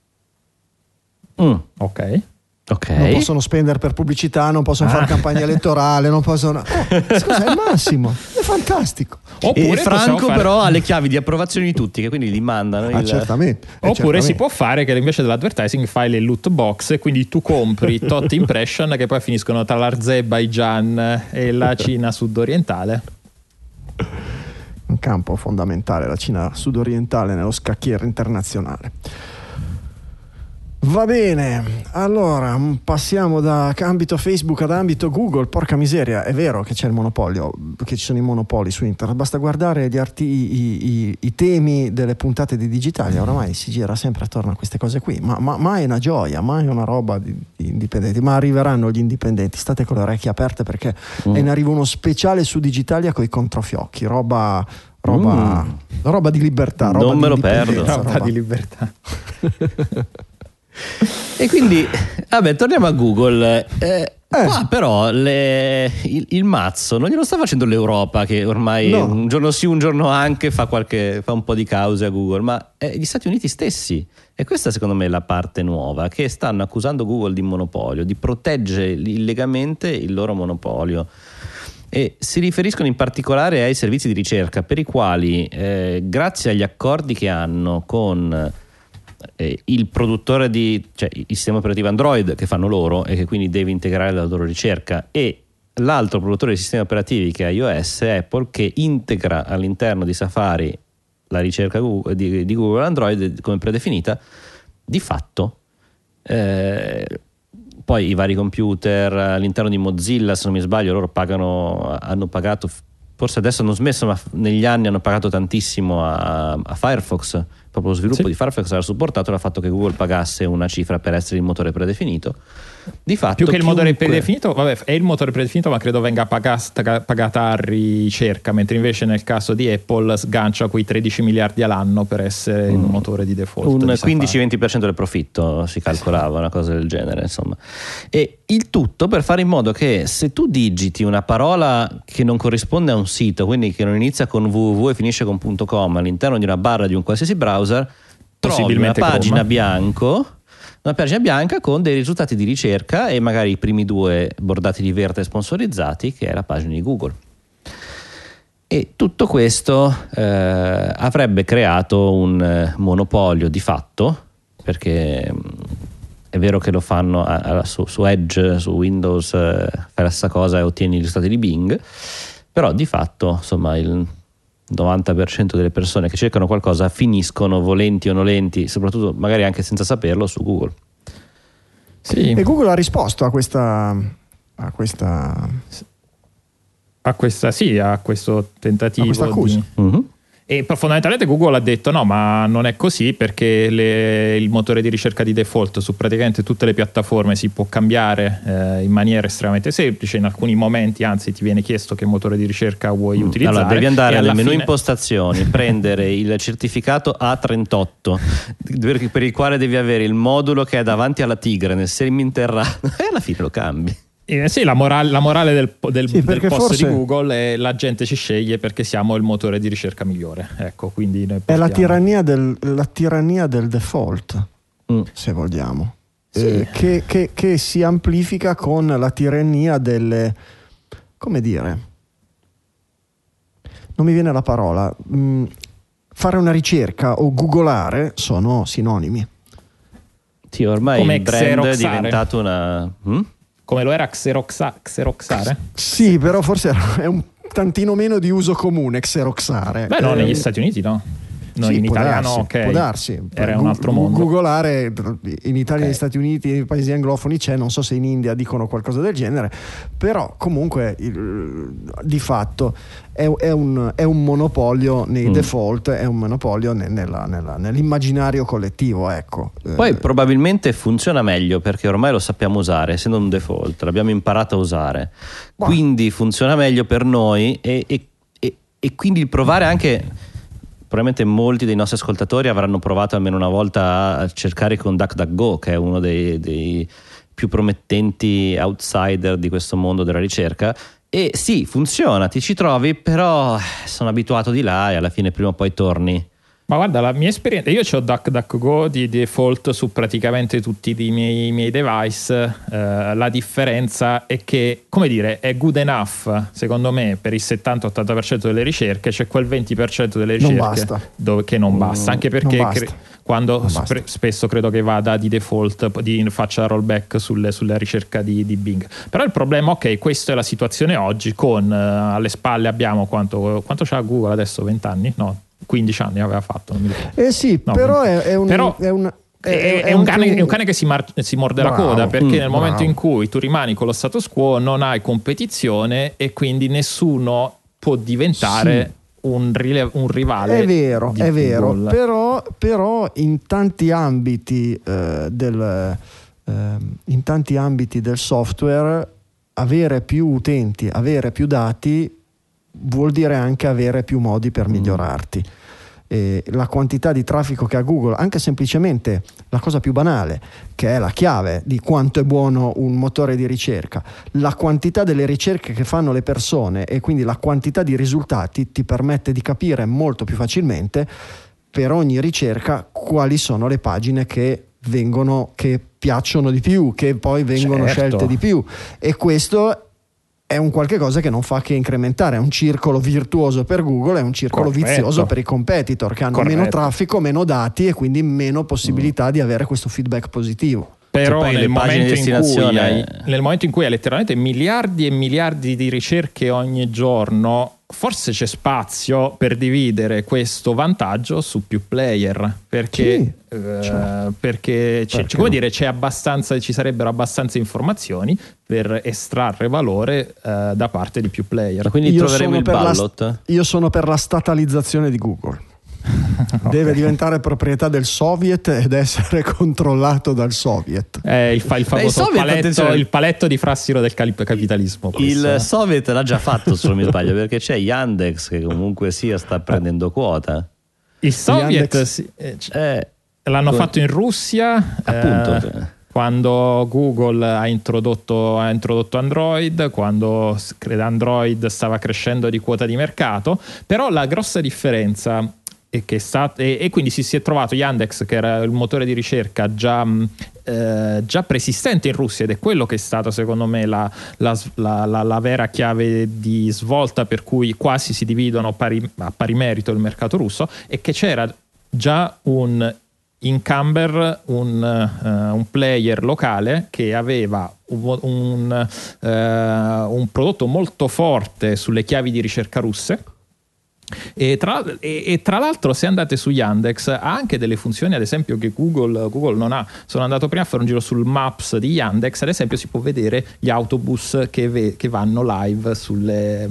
Mm, Ok. ok. Non possono spendere per pubblicità, non possono Ah. fare campagna elettorale, non possono... Oh, scusa, è il massimo, è fantastico. Oppure E possiamo Franco fare- però ha le chiavi di approvazione di tutti, che quindi li mandano. Ah, il- certamente. eh, Oppure certamente. si può fare che invece dell'advertising fai le loot box, e quindi tu compri tot impression che poi finiscono tra l'Azerbaijan e la Cina sudorientale. Un campo fondamentale, la Cina sudorientale nello scacchiere internazionale. Va bene, allora passiamo da ambito Facebook ad ambito Google. Porca miseria, è vero che c'è il monopolio, che ci sono i monopoli su internet, basta guardare gli arti- i, i, i temi delle puntate di Digitalia, oramai si gira sempre attorno a queste cose qui, ma, ma mai è una gioia, mai è una roba di, di indipendenti, ma arriveranno gli indipendenti, state con le orecchie aperte perché mm. è in arrivo uno speciale su Digitalia con i controfiocchi, roba... roba, mm. roba di libertà, roba non di me lo perdo, roba, roba di libertà. E quindi, vabbè, torniamo a Google. Eh, eh. Qua però le, il, il mazzo non glielo sta facendo l'Europa, che ormai no. un giorno sì, un giorno anche fa, qualche, fa un po' di cause a Google, ma eh, gli Stati Uniti stessi. E questa secondo me è la parte nuova, che stanno accusando Google di monopolio, di proteggere illegalmente il loro monopolio. E si riferiscono in particolare ai servizi di ricerca, per i quali eh, grazie agli accordi che hanno con eh, il produttore di, cioè il sistema operativo Android che fanno loro e che quindi deve integrare la loro ricerca, e l'altro produttore di sistemi operativi che è iOS, Apple, che integra all'interno di Safari la ricerca Google, di, di Google Android come predefinita, di fatto eh, poi i vari computer all'interno di Mozilla, se non mi sbaglio, loro pagano, hanno pagato, forse adesso hanno smesso, ma negli anni hanno pagato tantissimo a, a Firefox. Proprio lo sviluppo sì. di Firefox era supportato dal fatto che Google pagasse una cifra per essere il motore predefinito. Di fatto, più che il chiunque... motore predefinito, vabbè, è il motore predefinito, ma credo venga pagata, pagata a ricerca, mentre invece nel caso di Apple sgancia quei tredici miliardi all'anno per essere mm. il motore di default. Un di quindici venti per cento del profitto si calcolava, una cosa del genere, insomma. E il tutto per fare in modo che se tu digiti una parola che non corrisponde a un sito, quindi che non inizia con www e finisce con .com all'interno di una barra di un qualsiasi browser, trovi una pagina Chrome. bianco una pagina bianca con dei risultati di ricerca e magari i primi due bordati di verde sponsorizzati, che è la pagina di Google. E tutto questo eh, avrebbe creato un eh, monopolio di fatto, perché mh, è vero che lo fanno a, a, su, su Edge, su Windows, eh, fai la stessa cosa e ottieni i risultati di Bing, però di fatto insomma il novanta per cento delle persone che cercano qualcosa finiscono, volenti o nolenti, soprattutto magari anche senza saperlo, su Google. Sì. E Google ha risposto a questa a questa a questa sì, a questo tentativo a questa accusa. Di... Mm-hmm. E fondamentalmente Google ha detto no, ma non è così, perché le, il motore di ricerca di default su praticamente tutte le piattaforme si può cambiare eh, in maniera estremamente semplice. In alcuni momenti anzi ti viene chiesto che motore di ricerca vuoi mm. utilizzare. Allora devi andare nel menu fine... impostazioni, prendere il certificato A trentotto per il quale devi avere il modulo che è davanti alla tigre nel seminterrato e alla fine lo cambi. Eh, sì, la morale, la morale del, del, sì, del post forse... di Google è la gente ci sceglie perché siamo il motore di ricerca migliore. Ecco, quindi noi è la tirannia del, la tirannia del default, mm. se vogliamo, sì. eh, che, che, che si amplifica con la tirannia delle, come dire, non mi viene la parola, mm, fare una ricerca o googolare sono sinonimi. Sì, ormai come il brand xeroxare. È diventato una... Mm? Come lo era xeroxa, xeroxare? Sì, però forse è un tantino meno di uso comune xeroxare. Beh no, eh, negli Stati Uniti no. Noi sì, in può italiano darsi, ok, può darsi. era Gu- un altro mondo. Googolare in Italia, Okay. negli Stati Uniti, nei paesi anglofoni c'è, non so se in India dicono qualcosa del genere, però comunque il, di fatto è, è, un, è un monopolio nei mm. default, è un monopolio ne, nella, nella, nell'immaginario collettivo, ecco. Poi eh, probabilmente funziona meglio perché ormai lo sappiamo usare, essendo un default, l'abbiamo imparato a usare, bah. quindi funziona meglio per noi e, e, e, e quindi provare anche... Probabilmente molti dei nostri ascoltatori avranno provato almeno una volta a cercare con DuckDuckGo, che è uno dei, dei più promettenti outsider di questo mondo della ricerca. E sì, funziona, ti ci trovi, però sono abituato di là e alla fine prima o poi torni. Ma guarda, la mia esperienza, io ho DuckDuckGo di default su praticamente tutti i miei, i miei device, eh, la differenza è che, come dire, è good enough, secondo me, per il settanta ottanta per cento delle ricerche, c'è quel venti per cento delle ricerche non basta. Dove, che non basta, anche perché non basta. Cre- quando Sp- spesso credo che vada di default, di faccia rollback sulle, sulla ricerca di, di Bing. Però il problema, ok, questa è la situazione oggi, con uh, alle spalle abbiamo quanto, quanto c'ha Google adesso, venti anni? No, quindici anni aveva fatto, non mi ricordo. Eh sì, no, però è, è, un, però è, un, È, è, è, un cane, è un cane che si, mar- si morde Bravo. la coda, perché Mm, nel momento bravo. in cui tu rimani con lo status quo non hai competizione e quindi nessuno può diventare Sì. un, rile- un rivale. È vero, di è vero, Google. però, però in tanti ambiti eh, del eh, in tanti ambiti del software avere più utenti, avere più dati vuol dire anche avere più modi per migliorarti. E la quantità di traffico che ha Google, anche semplicemente la cosa più banale, che è la chiave di quanto è buono un motore di ricerca, la quantità delle ricerche che fanno le persone e quindi la quantità di risultati ti permette di capire molto più facilmente per ogni ricerca quali sono le pagine che vengono, che piacciono di più, che poi vengono Certo. scelte di più, e questo è un qualche cosa che non fa che incrementare, è un circolo virtuoso per Google, è un circolo Corretto. vizioso per i competitor che hanno Corretto. meno traffico, meno dati e quindi meno possibilità mm. di avere questo feedback positivo. Però poi nel le pagine momento, di in cui destinazione- hai, nel momento in cui hai letteralmente miliardi e miliardi di ricerche ogni giorno, forse c'è spazio per dividere questo vantaggio su più player, perché, Sì, eh, cioè, perché, c'è, perché come no? dire, c'è abbastanza, ci sarebbero abbastanza informazioni per estrarre valore eh, da parte di più player. Ma quindi Io troveremo sono il per la ballot? st- io sono per la statalizzazione di Google. Deve diventare proprietà del Soviet ed essere controllato dal Soviet. È il, fa- il Beh, il famoso Soviet, paletto, attenzione. il paletto di frassino del cali- capitalismo. questo. Il Soviet l'ha già fatto, se non mi sbaglio, perché c'è Yandex che comunque sia sta prendendo quota. Il Soviet Yandex- sì, eh, c- Eh, l'hanno con- fatto in Russia, Appunto. eh, quando Google ha introdotto, ha introdotto Android, quando s- credo Android stava crescendo di quota di mercato. Però la grossa differenza è che è stat- e, e quindi si, si è trovato Yandex, che era il motore di ricerca già, mh, eh, già preesistente in Russia, ed è quello che è stato secondo me la, la, la, la, la vera chiave di svolta per cui quasi si dividono pari, a pari merito il mercato russo, e che c'era già un incumbent, un, uh, un player locale che aveva un, un, uh, un prodotto molto forte sulle chiavi di ricerca russe. E tra, e, e tra l'altro, se andate su Yandex, ha anche delle funzioni, ad esempio, che Google, Google non ha. Sono andato prima a fare un giro sul Maps di Yandex, ad esempio si può vedere gli autobus che, ve, che vanno live sulle,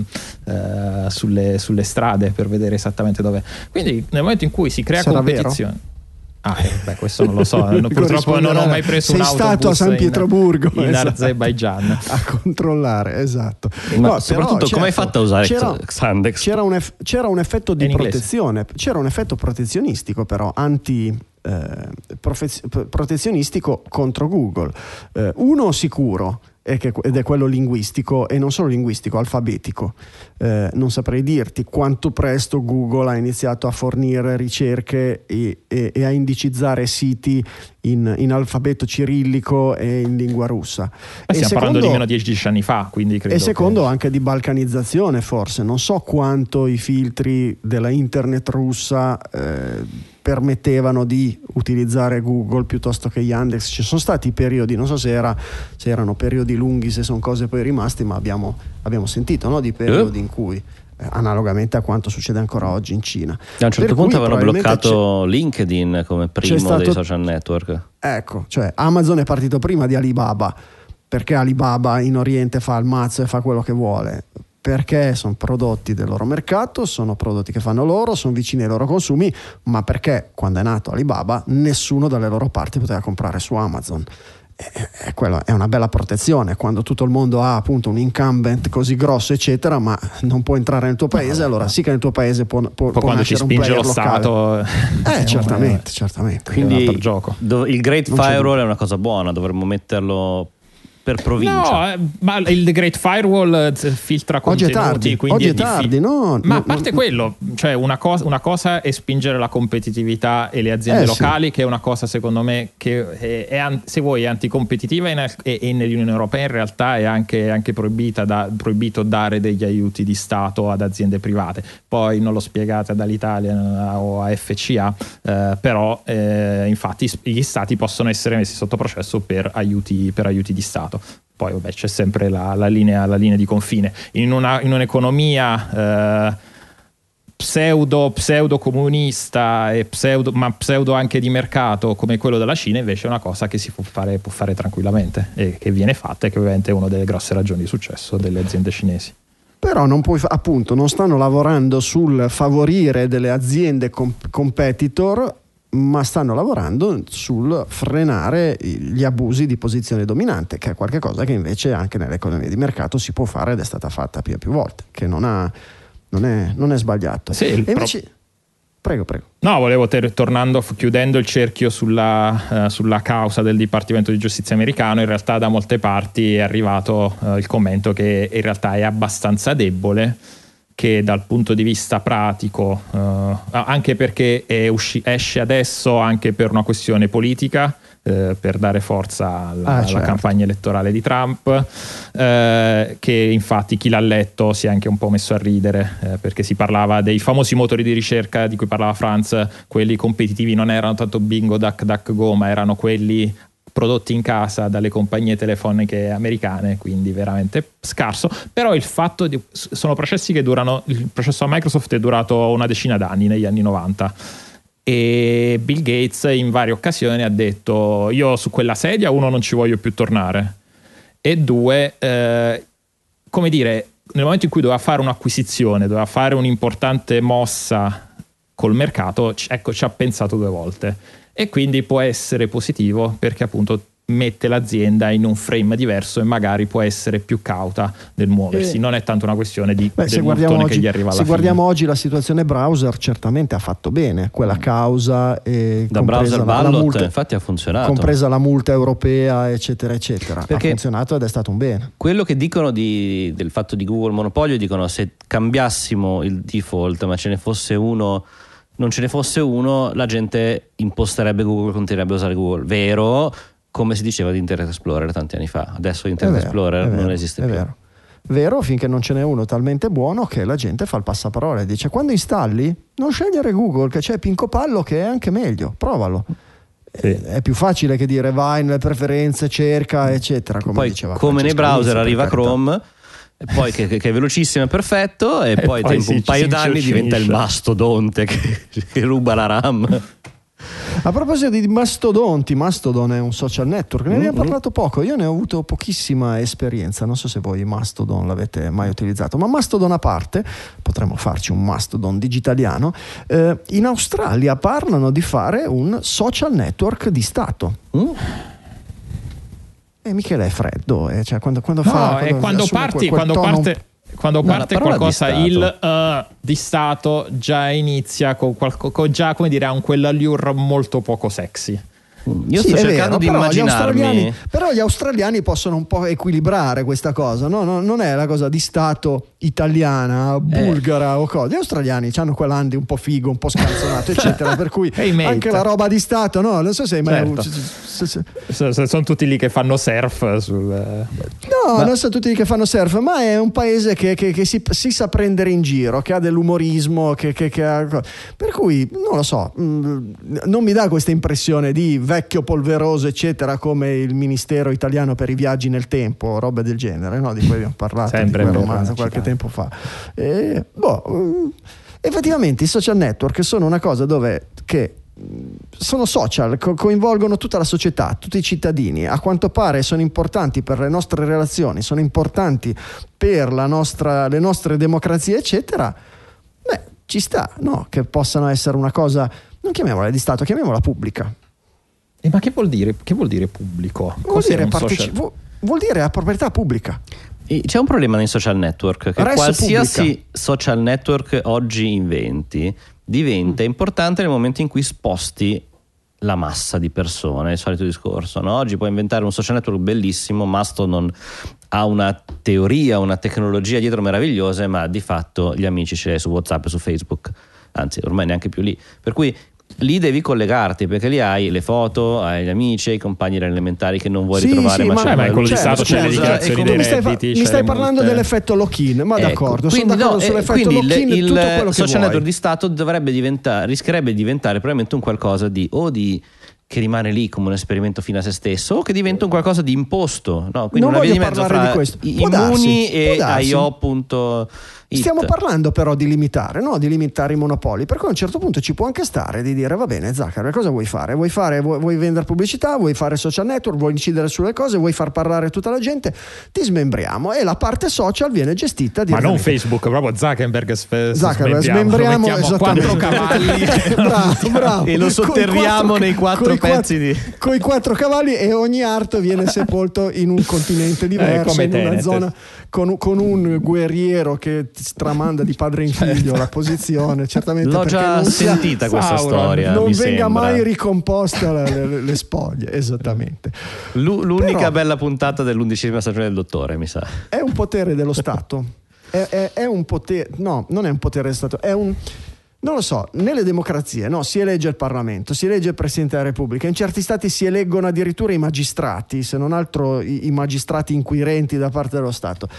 uh, sulle, sulle strade, per vedere esattamente dove. Quindi nel momento in cui si crea Sarà competizione vero? Ah, eh, beh, questo non lo so. Purtroppo non ho mai preso Sei un autobus stato a San Pietroburgo in, in esatto, Azerbaigian a controllare, esatto. Ma No, soprattutto però, come hai certo, fatto a usare c'era, Yandex? c'era, un eff- c'era un effetto di In inglese. protezione, c'era un effetto protezionistico però anti eh, profez- protezionistico contro Google. Eh, uno sicuro è che, ed è quello linguistico, e non solo linguistico, alfabetico. Eh, non saprei dirti quanto presto Google ha iniziato a fornire ricerche e, e, e a indicizzare siti in, in alfabeto cirillico e in lingua russa. Ma E stiamo secondo- parlando di meno di dieci anni fa, quindi credo e secondo che... anche di balcanizzazione, forse. Non so quanto i filtri della internet russa eh, permettevano di utilizzare Google piuttosto che Yandex. Ci sono stati periodi, non so se, era, se erano periodi lunghi, se sono cose poi rimaste, ma abbiamo, abbiamo sentito, no, di periodi in cui eh, analogamente a quanto succede ancora oggi in Cina. A un certo Per punto cui avevano probabilmente bloccato LinkedIn come primo stato- dei social network. Ecco, cioè Amazon è partito prima di Alibaba, perché Alibaba in Oriente fa il mazzo e fa quello che vuole, perché sono prodotti del loro mercato, sono prodotti che fanno loro, sono vicini ai loro consumi, ma perché quando è nato Alibaba nessuno dalle loro parti poteva comprare su Amazon. E, e quello è una bella protezione quando tutto il mondo ha appunto un incumbent così grosso eccetera, ma non può entrare nel tuo paese, allora sì che nel tuo paese può, può, Poi può quando ci nascere un spinge player lo locale. Stato, Eh, certamente, certamente. Quindi- Quindi per gioco. do- il Great Non c'è Firewall dubbio. è una cosa buona, dovremmo metterlo per provincia. No, eh, ma il The Great Firewall eh, filtra Oggi è contenuti, tardi, quindi oggi è diffi- tardi, no, Ma no, a parte no. quello, cioè una cosa, una cosa è spingere la competitività e le aziende Eh, sì. locali, che è una cosa secondo me che è, è an- se vuoi è anticompetitiva in al- e, e nell'Unione Europea in realtà è anche, anche proibita da, proibito dare degli aiuti di Stato ad aziende private. Poi non lo spiegate ad Alitalia o a F C A, eh, però eh, infatti gli stati possono essere messi sotto processo per aiuti, per aiuti di Stato. Poi vabbè, c'è sempre la, la, linea, la linea di confine. In, una, in un'economia eh, pseudo pseudo comunista e pseudo, ma pseudo anche di mercato come quello della Cina, invece è una cosa che si può fare, può fare tranquillamente e che viene fatta, e che ovviamente è una delle grosse ragioni di successo delle aziende cinesi. Però non puoi, appunto, non stanno lavorando sul favorire delle aziende comp- competitor, ma stanno lavorando sul frenare gli abusi di posizione dominante, che è qualcosa che invece anche nell'economia di mercato si può fare ed è stata fatta più e più volte, che non ha Non è, non è sbagliato. Sì, e invece, pro... prego, prego. No, volevo ter- tornando, chiudendo il cerchio sulla, uh, sulla causa del Dipartimento di Giustizia americano, in realtà da molte parti è arrivato uh, il commento che in realtà è abbastanza debole, che dal punto di vista pratico, uh, anche perché è usci- esce adesso anche per una questione politica, eh, per dare forza alla, ah, certo. alla campagna elettorale di Trump, eh, che infatti chi l'ha letto si è anche un po' messo a ridere, eh, perché si parlava dei famosi motori di ricerca di cui parlava Franz, quelli competitivi non erano tanto Bing o DuckDuckGo, ma erano quelli prodotti in casa dalle compagnie telefoniche americane, quindi veramente scarso. Però il fatto di sono processi che durano, il processo a Microsoft è durato una decina d'anni negli anni novanta, e Bill Gates in varie occasioni ha detto: io su quella sedia, uno, non ci voglio più tornare, e due, eh, come dire, nel momento in cui doveva fare un'acquisizione, doveva fare un'importante mossa col mercato, ecco, ci ha pensato due volte. E quindi può essere positivo, perché appunto mette l'azienda in un frame diverso e magari può essere più cauta nel muoversi. Eh, non è tanto una questione di beh, del se guardiamo oggi, che gli arriva alla se fine. guardiamo oggi la situazione browser, certamente ha fatto bene quella causa, e da browser la, ballot, la multa, infatti ha funzionato, compresa la multa europea, eccetera eccetera. Perché ha funzionato ed è stato un bene. Quello che dicono di, del fatto di Google monopolio, dicono: se cambiassimo il default ma ce ne fosse uno, non ce ne fosse uno, la gente imposterebbe Google, continuerebbe a usare Google. Vero, come si diceva di Internet Explorer tanti anni fa. Adesso Internet vero, Explorer vero, non esiste è più. Vero. Vero, finché non ce n'è uno talmente buono che la gente fa il passaparola e dice: quando installi non scegliere Google, che c'è Pinco Pallo che è anche meglio, provalo. Sì. È più facile che dire vai nelle preferenze, cerca, eccetera, come poi diceva come nei browser Inizio, arriva per Chrome, e poi che, che è velocissimo e perfetto, e, e poi, poi tempo, un paio d'anni diventa il mastodonte che, che ruba la RAM. A proposito di mastodonti, Mastodon è un social network, ne abbiamo mm-hmm. parlato poco, io ne ho avuto pochissima esperienza, non so se voi Mastodon l'avete mai utilizzato, ma Mastodon a parte, potremmo farci un Mastodon digitaliano. Eh, in Australia parlano di fare un social network di Stato. Mm? E Michele è freddo, eh, cioè quando, quando no, fa quando, quando parti, quel, quel quando parte quando no, parte qualcosa di il uh, di Stato già inizia con, qualco, con già, come dire, ha un quell'allure molto poco sexy. Io sì, sto cercando vero, di però immaginarmi gli australiani, però gli australiani possono un po' equilibrare questa cosa, no? No, non è la cosa di Stato italiana, bulgara eh. o cosa. Gli australiani hanno quell'andi un po' figo, un po' scanzonato, eccetera, per cui hey, anche la roba di Stato, no? Non so se hai mai certo. avuto, se, se, se. Se sono tutti lì che fanno surf sul... no, ma... non sono tutti lì che fanno surf, ma è un paese che, che, che si, si sa prendere in giro, che ha dell'umorismo, che, che, che ha... per cui non lo so, mh, non mi dà questa impressione di vecchio polveroso eccetera, come il Ministero italiano per i viaggi nel tempo, robe del genere, no? Di cui abbiamo parlato sempre di quel romanzo qualche tempo fa. E, boh, effettivamente i social network sono una cosa dove che sono social, co- coinvolgono tutta la società, tutti i cittadini, a quanto pare sono importanti per le nostre relazioni, sono importanti per la nostra, le nostre democrazie, eccetera. Beh, ci sta, no? Che possano essere una cosa, non chiamiamola di Stato, chiamiamola pubblica. E ma che vuol dire, che vuol dire pubblico? Vuol dire, parteci- vu- vuol dire a proprietà pubblica. E c'è un problema nei social network, che Res qualsiasi pubblica. social network oggi inventi diventa mm. importante nel momento in cui sposti la massa di persone, il solito discorso, no? Oggi puoi inventare un social network bellissimo, Mastodon ha una teoria, una tecnologia dietro meravigliose, ma di fatto gli amici ce li hai su WhatsApp e su Facebook, anzi ormai neanche più lì, per cui lì devi collegarti, perché lì hai le foto, hai gli amici, i compagni elementari che non vuoi sì, ritrovare, sì, ma, ma c'è ma è quello di certo, Stato, c'è le scusa, dichiarazioni ecco, dei mi stai, redditi, mi stai parlando molte... dell'effetto lock-in, ma ecco, d'accordo, sono quindi d'accordo no, sull'effetto quindi lock-in, il, tutto quello il che social vuoi. network di Stato dovrebbe diventare, rischierebbe di diventare probabilmente un qualcosa di o di che rimane lì come un esperimento fine a se stesso, o che diventa un qualcosa di imposto, no? Quindi non una via voglio di mezzo parlare fra di questo. i Può Immuni darsi, e può darsi. I O punto Stiamo parlando però di limitare, no? Di limitare i monopoli, perché a un certo punto ci può anche stare di dire va bene Zuckerberg, cosa vuoi fare? Vuoi fare vuoi, vuoi vendere pubblicità, vuoi fare social network, vuoi incidere sulle cose, vuoi far parlare tutta la gente, ti smembriamo e la parte social viene gestita ma non Facebook, proprio Zuckerberg, spe- Zuckerberg smembriamo, smembriamo quattro cavalli bravo, bravo. e lo sotterriamo quattro, nei quattro pezzi di con i quattro cavalli e ogni arto viene sepolto in un continente diverso, eh, in una Tenet. zona con, con un guerriero che tramanda di padre in figlio la posizione, certamente l'ho perché già non sia- sentita questa Sauron, storia, non mi venga sembra. mai ricomposta la- le, le spoglie, esattamente. L'u- l'unica Però- bella puntata dell'undicesima stagione del Dottore, mi sa. È un potere dello Stato. È, è- è un potere, no, non è un potere dello Stato, è un. Non lo so, nelle democrazie no, si elegge il Parlamento, si elegge il Presidente della Repubblica, in certi stati si eleggono addirittura i magistrati, se non altro i, i magistrati inquirenti da parte dello Stato.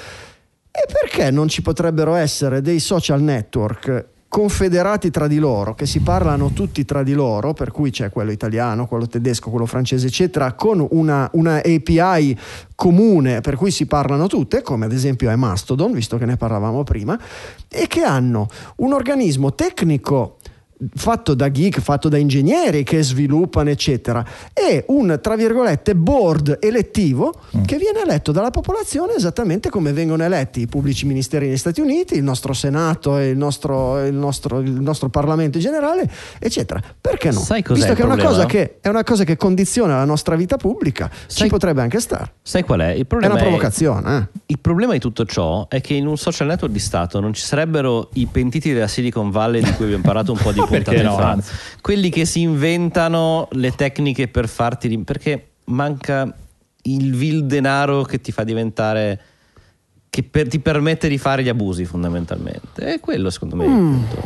E perché non ci potrebbero essere dei social network confederati tra di loro, che si parlano tutti tra di loro, per cui c'è quello italiano, quello tedesco, quello francese, eccetera, con una, una A P I comune per cui si parlano tutte, come ad esempio è Mastodon, visto che ne parlavamo prima, e che hanno un organismo tecnico fatto da geek, fatto da ingegneri che sviluppano eccetera, e un tra virgolette board elettivo mm. che viene eletto dalla popolazione esattamente come vengono eletti i pubblici ministeri negli Stati Uniti, il nostro Senato e il nostro, il nostro, il nostro Parlamento in generale eccetera. Perché no? Sai cos'è Visto il che è una, problema? cosa che è una cosa che condiziona la nostra vita pubblica, Sai- ci potrebbe anche stare. Sai qual è? Il È problema una provocazione, eh? Il problema di tutto ciò è che in un social network di Stato non ci sarebbero i pentiti della Silicon Valley di cui abbiamo parlato un po' di puntate Perché no, fa, anzi. quelli che si inventano le tecniche per farti rim- perché manca il vil denaro che ti fa diventare, che per- ti permette di fare gli abusi fondamentalmente. È quello secondo me il punto.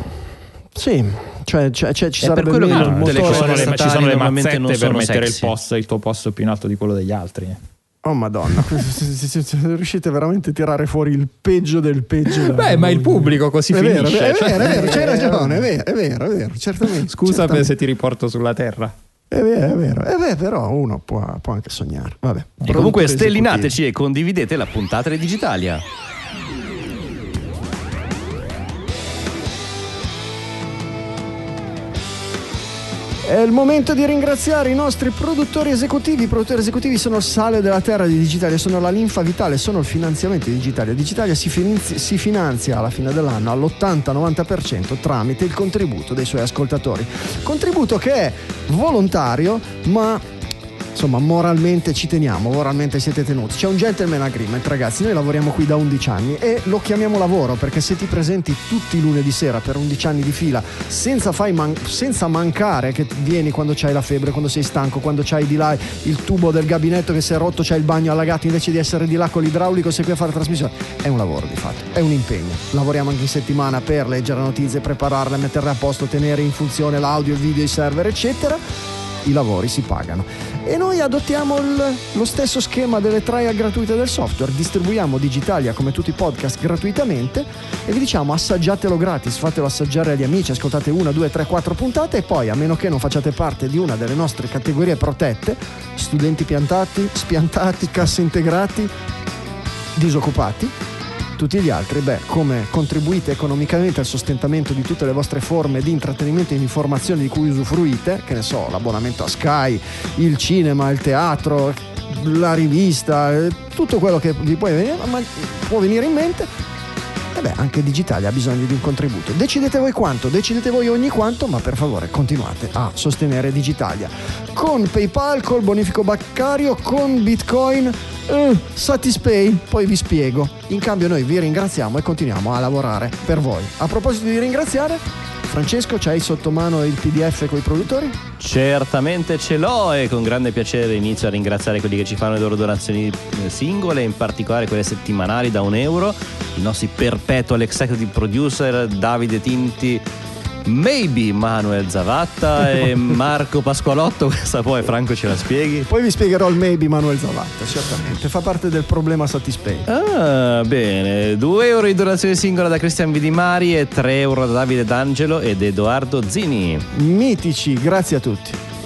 Sì, cioè, cioè, cioè ci È per sarebbe quello che meno non- il delle ci motore. sono le, statali ci sono le normalmente mazzette non per sono mettere il, sexy. post, il tuo posto più in alto di quello degli altri. Oh madonna, riuscite veramente a tirare fuori il peggio del peggio. Beh, ma il pubblico così è vero, finisce. è vero, è vero, cioè- c'hai ragione, è vero, è vero, è vero, certamente. Scusa certamente. se ti riporto sulla terra. È vero, è vero, è vero, però uno può, può anche sognare. Vabbè. E comunque Produttori stellinateci e condividete la puntata di Digitalia. È il momento di ringraziare i nostri produttori esecutivi. I produttori esecutivi sono il sale della terra di Digitalia, sono la linfa vitale, sono il finanziamento di Digitalia. Digitalia si finanzia, si finanzia alla fine dell'anno all'ottanta novanta per cento tramite il contributo dei suoi ascoltatori. Contributo che è volontario, ma insomma moralmente ci teniamo, moralmente siete tenuti. C'è un gentleman agreement, ragazzi, noi lavoriamo qui da undici anni e lo chiamiamo lavoro perché se ti presenti tutti i lunedì sera per undici anni di fila senza, fai man- senza mancare che vieni quando c'hai la febbre, quando sei stanco, quando c'hai di là il tubo del gabinetto che si è rotto, c'hai il bagno allagato, invece di essere di là con l'idraulico sei qui a fare la trasmissione, è un lavoro di fatto, è un impegno. Lavoriamo anche in settimana per leggere notizie, prepararle, metterle a posto, tenere in funzione l'audio, il video, i server eccetera. I lavori si pagano e noi adottiamo il, lo stesso schema delle trial gratuite del software, distribuiamo Digitalia come tutti i podcast gratuitamente e vi diciamo assaggiatelo gratis, fatelo assaggiare agli amici, ascoltate una, due, tre, quattro puntate e poi, a meno che non facciate parte di una delle nostre categorie protette, studenti piantati, spiantati, cassa integrati, disoccupati, tutti gli altri, beh, come contribuite economicamente al sostentamento di tutte le vostre forme di intrattenimento e di informazione di cui usufruite, che ne so, l'abbonamento a Sky, il cinema, il teatro, la rivista, tutto quello che vi può venire, ma può venire in mente, e beh, anche Digitalia ha bisogno di un contributo. Decidete voi quanto, decidete voi ogni quanto, ma per favore continuate a sostenere Digitalia. Con PayPal, col bonifico bancario, con Bitcoin, eh, Satispay, poi vi spiego. In cambio noi vi ringraziamo e continuiamo a lavorare per voi. A proposito di ringraziare, Francesco, c'hai sotto mano il P D F con i produttori? Certamente ce l'ho e con grande piacere inizio a ringraziare quelli che ci fanno le loro donazioni singole, in particolare quelle settimanali da un euro, i nostri perpetual executive producer Davide Tinti, Maybe Manuel Zavatta e Marco Pasqualotto. Questa poi Franco ce la spieghi. Poi vi spiegherò il Maybe Manuel Zavatta, certamente, fa parte del problema Satispay. Ah, bene, due euro di donazione singola da Cristian Vidimari e tre euro da Davide D'Angelo ed Edoardo Zini. Mitici, grazie a tutti.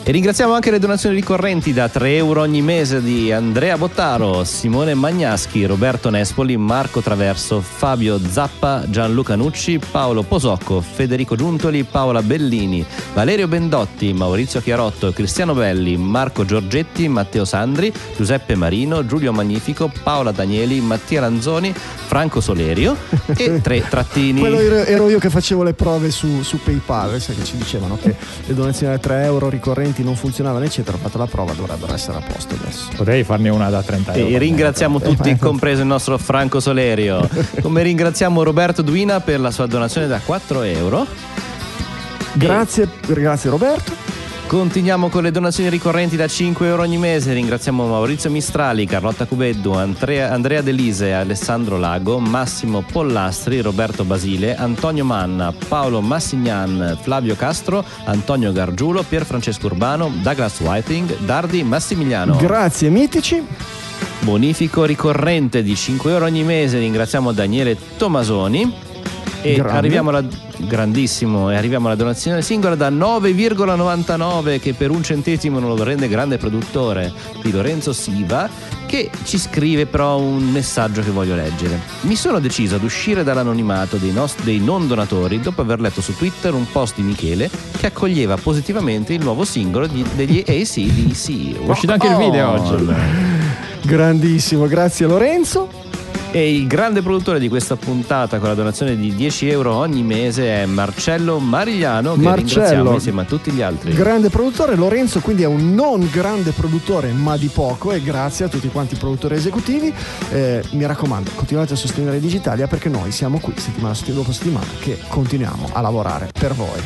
E ringraziamo anche le donazioni ricorrenti da tre euro ogni mese di Andrea Bottaro, Simone Magnaschi, Roberto Nespoli, Marco Traverso, Fabio Zappa, Gianluca Nucci, Paolo Posocco, Federico Giuntoli, Paola Bellini, Valerio Bendotti, Maurizio Chiarotto, Cristiano Belli, Marco Giorgetti, Matteo Sandri, Giuseppe Marino, Giulio Magnifico, Paola Danieli, Mattia Lanzoni, Franco Solerio e tre trattini. Quello ero, ero io che facevo le prove su, su PayPal, sai che ci dicevano che le donazioni da tre euro ricorrenti non funzionavano eccetera. Ho fatto la prova, dovrebbero essere a posto adesso. Potevi farne una da trenta euro. E ringraziamo tutti, compreso il nostro Franco Solerio, come ringraziamo Roberto Duina per la sua donazione da quattro euro. Grazie, e... grazie Roberto. Continuiamo con le donazioni ricorrenti da cinque euro ogni mese. Ringraziamo Maurizio Mistrali, Carlotta Cubeddu, Andrea, Andrea Delise, Alessandro Lago, Massimo Pollastri, Roberto Basile, Antonio Manna, Paolo Massignan, Flavio Castro, Antonio Gargiulo, Pierfrancesco Urbano, Douglas Whiting, Dardi Massimiliano. Grazie mitici. Bonifico ricorrente di cinque euro ogni mese. Ringraziamo Daniele Tomasoni. E Grande. arriviamo alla grandissimo e arriviamo alla donazione singola da nove virgola novantanove, che per un centesimo non lo rende grande produttore, di Lorenzo Siva, che ci scrive però un messaggio che voglio leggere. Mi sono deciso ad uscire dall'anonimato dei, nost- dei non donatori dopo aver letto su Twitter un post di Michele che accoglieva positivamente il nuovo singolo di, degli A C D C. È uscito anche il video oggi. Grandissimo, grazie Lorenzo. E il grande produttore di questa puntata con la donazione di dieci euro ogni mese è Marcello Marigliano, che Marcello, ringraziamo insieme a tutti gli altri. Grande produttore. Lorenzo quindi è un non grande produttore ma di poco, e grazie a tutti quanti i produttori esecutivi. Eh, mi raccomando, continuate a sostenere Digitalia, perché noi siamo qui settimana dopo settimana che continuiamo a lavorare per voi.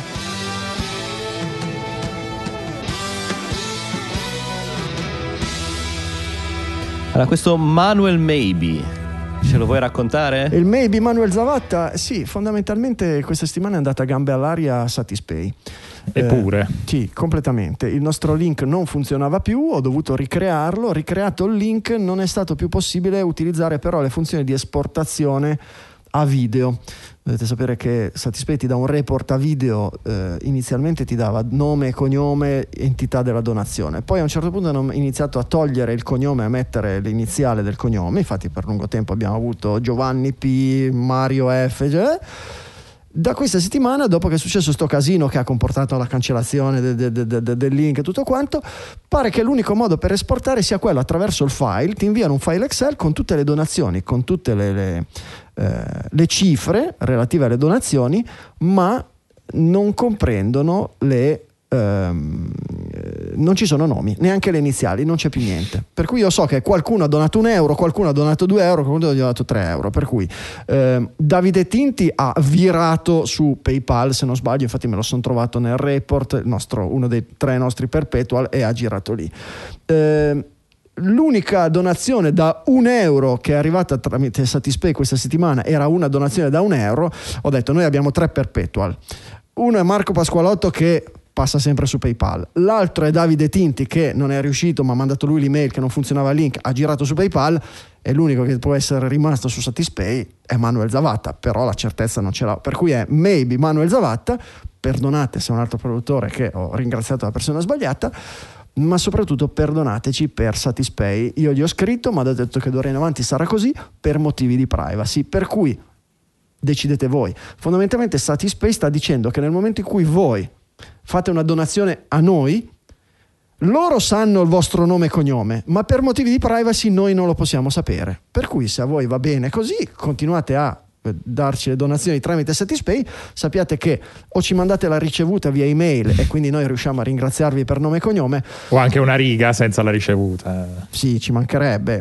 Allora, questo Manuel Maybe ce lo vuoi raccontare? Il Maybe Manuel Zavatta, sì, fondamentalmente questa settimana è andata a gambe all'aria a Satispay. Eppure. Eh, sì, completamente. Il nostro link non funzionava più, ho dovuto ricrearlo. Ricreato il link, non è stato più possibile utilizzare però le funzioni di esportazione a video. Dovete sapere che Satispay ti dà un report a video, eh, inizialmente ti dava nome, cognome, entità della donazione, poi a un certo punto hanno iniziato a togliere il cognome e a mettere l'iniziale del cognome. Infatti per lungo tempo abbiamo avuto Giovanni P, Mario F, cioè. Da questa settimana, dopo che è successo sto casino che ha comportato la cancellazione de, de, de, de, del link e tutto quanto, pare che l'unico modo per esportare sia quello attraverso il file. Ti inviano un file Excel con tutte le donazioni, con tutte le, le, eh, le cifre relative alle donazioni, ma non comprendono le ehm, non ci sono nomi, neanche le iniziali, non c'è più niente. Per cui io so che qualcuno ha donato un euro, qualcuno ha donato due euro, qualcuno ha donato tre euro. Per cui eh, Davide Tinti ha virato su PayPal, se non sbaglio, infatti me lo sono trovato nel report, il nostro, uno dei tre nostri perpetual, e ha girato lì. Eh, L'unica donazione da un euro che è arrivata tramite Satispay questa settimana era una donazione da un euro. Ho detto, noi abbiamo tre perpetual. Uno è Marco Pasqualotto, che passa sempre su PayPal. L'altro è Davide Tinti, che non è riuscito, ma ha mandato lui l'email che non funzionava il link, ha girato su PayPal, e l'unico che può essere rimasto su Satispay è Manuel Zavatta, però la certezza non ce l'ha. Per cui è Maybe Manuel Zavatta. Perdonate se è un altro produttore che ho ringraziato la persona sbagliata, ma soprattutto perdonateci per Satispay. Io gli ho scritto, ma ho detto che d'ora in avanti sarà così per motivi di privacy, per cui decidete voi. Fondamentalmente Satispay sta dicendo che nel momento in cui voi fate una donazione a noi, loro sanno il vostro nome e cognome, ma per motivi di privacy noi non lo possiamo sapere. Per cui se a voi va bene così, continuate a darci le donazioni tramite Satispay. Sappiate che o ci mandate la ricevuta via email e quindi noi riusciamo a ringraziarvi per nome e cognome, o anche una riga senza la ricevuta. Sì, ci mancherebbe.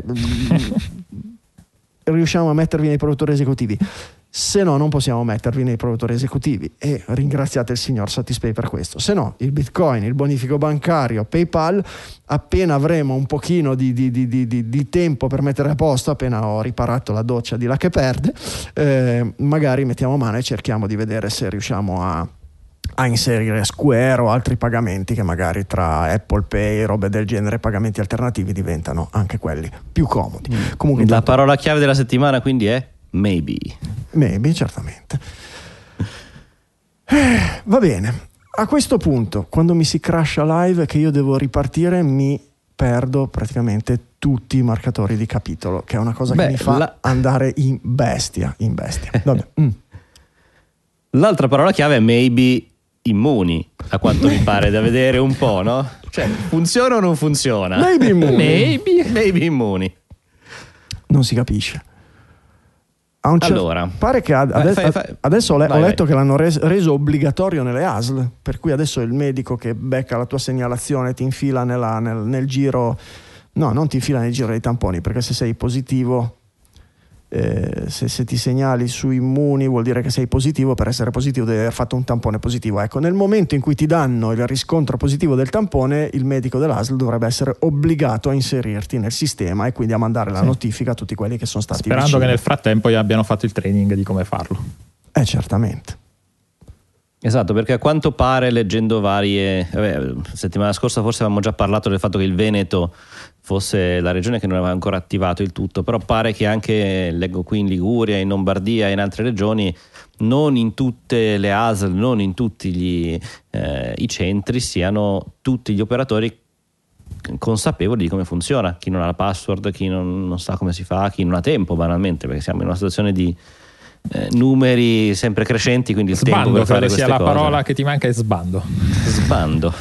Riusciamo a mettervi nei produttori esecutivi. Se no non possiamo mettervi nei produttori esecutivi, e ringraziate il signor Satispay per questo. Se no il Bitcoin, il bonifico bancario, PayPal, appena avremo un pochino di, di, di, di, di tempo per mettere a posto, appena ho riparato la doccia di là che perde, eh, magari mettiamo mano e cerchiamo di vedere se riusciamo a a inserire Square o altri pagamenti, che magari tra Apple Pay e robe del genere, pagamenti alternativi, diventano anche quelli più comodi. Mm. Comunque, la parola chiave della settimana quindi è maybe. Maybe, certamente. Eh, va bene. A questo punto, quando mi si crasha live che io devo ripartire, mi perdo praticamente tutti i marcatori di capitolo, che è una cosa Beh, che mi fa la... andare in bestia, in bestia. Vabbè. Mm. L'altra parola chiave è maybe immuni, a quanto mi pare da vedere un po', no? Cioè, funziona o non funziona? Maybe immuni. Maybe, maybe immuni. Non si capisce. A un cer- Allora, pare che ad- vai, ade- fai, fai. adesso ho, le- Vai, ho vai. letto che l'hanno res- reso obbligatorio nelle A S L, per cui adesso il medico che becca la tua segnalazione ti infila nella- nel, nel giro, no, non ti infila nel giro dei tamponi, perché se sei positivo, eh, se, se ti segnali su Immuni vuol dire che sei positivo. Per essere positivo devi aver fatto un tampone positivo. Ecco, nel momento in cui ti danno il riscontro positivo del tampone, il medico dell'A S L dovrebbe essere obbligato a inserirti nel sistema e quindi a mandare la Sì. notifica a tutti quelli che sono stati Sperando vicini. che nel frattempo gli abbiano fatto il training di come farlo. Eh, certamente. Esatto, perché a quanto pare, leggendo varie... Vabbè, settimana scorsa forse avevamo già parlato del fatto che il Veneto fosse la regione che non aveva ancora attivato il tutto, però pare che anche, leggo qui in Liguria, in Lombardia e in altre regioni, non in tutte le A S L, non in tutti gli, eh, i centri siano tutti gli operatori consapevoli di come funziona, chi non ha la password, chi non, non sa come si fa, chi non ha tempo banalmente, perché siamo in una situazione di eh, numeri sempre crescenti, quindi il tempo Sbando, per fare credo sia queste la cose. parola che ti manca, è sbando. Sbando.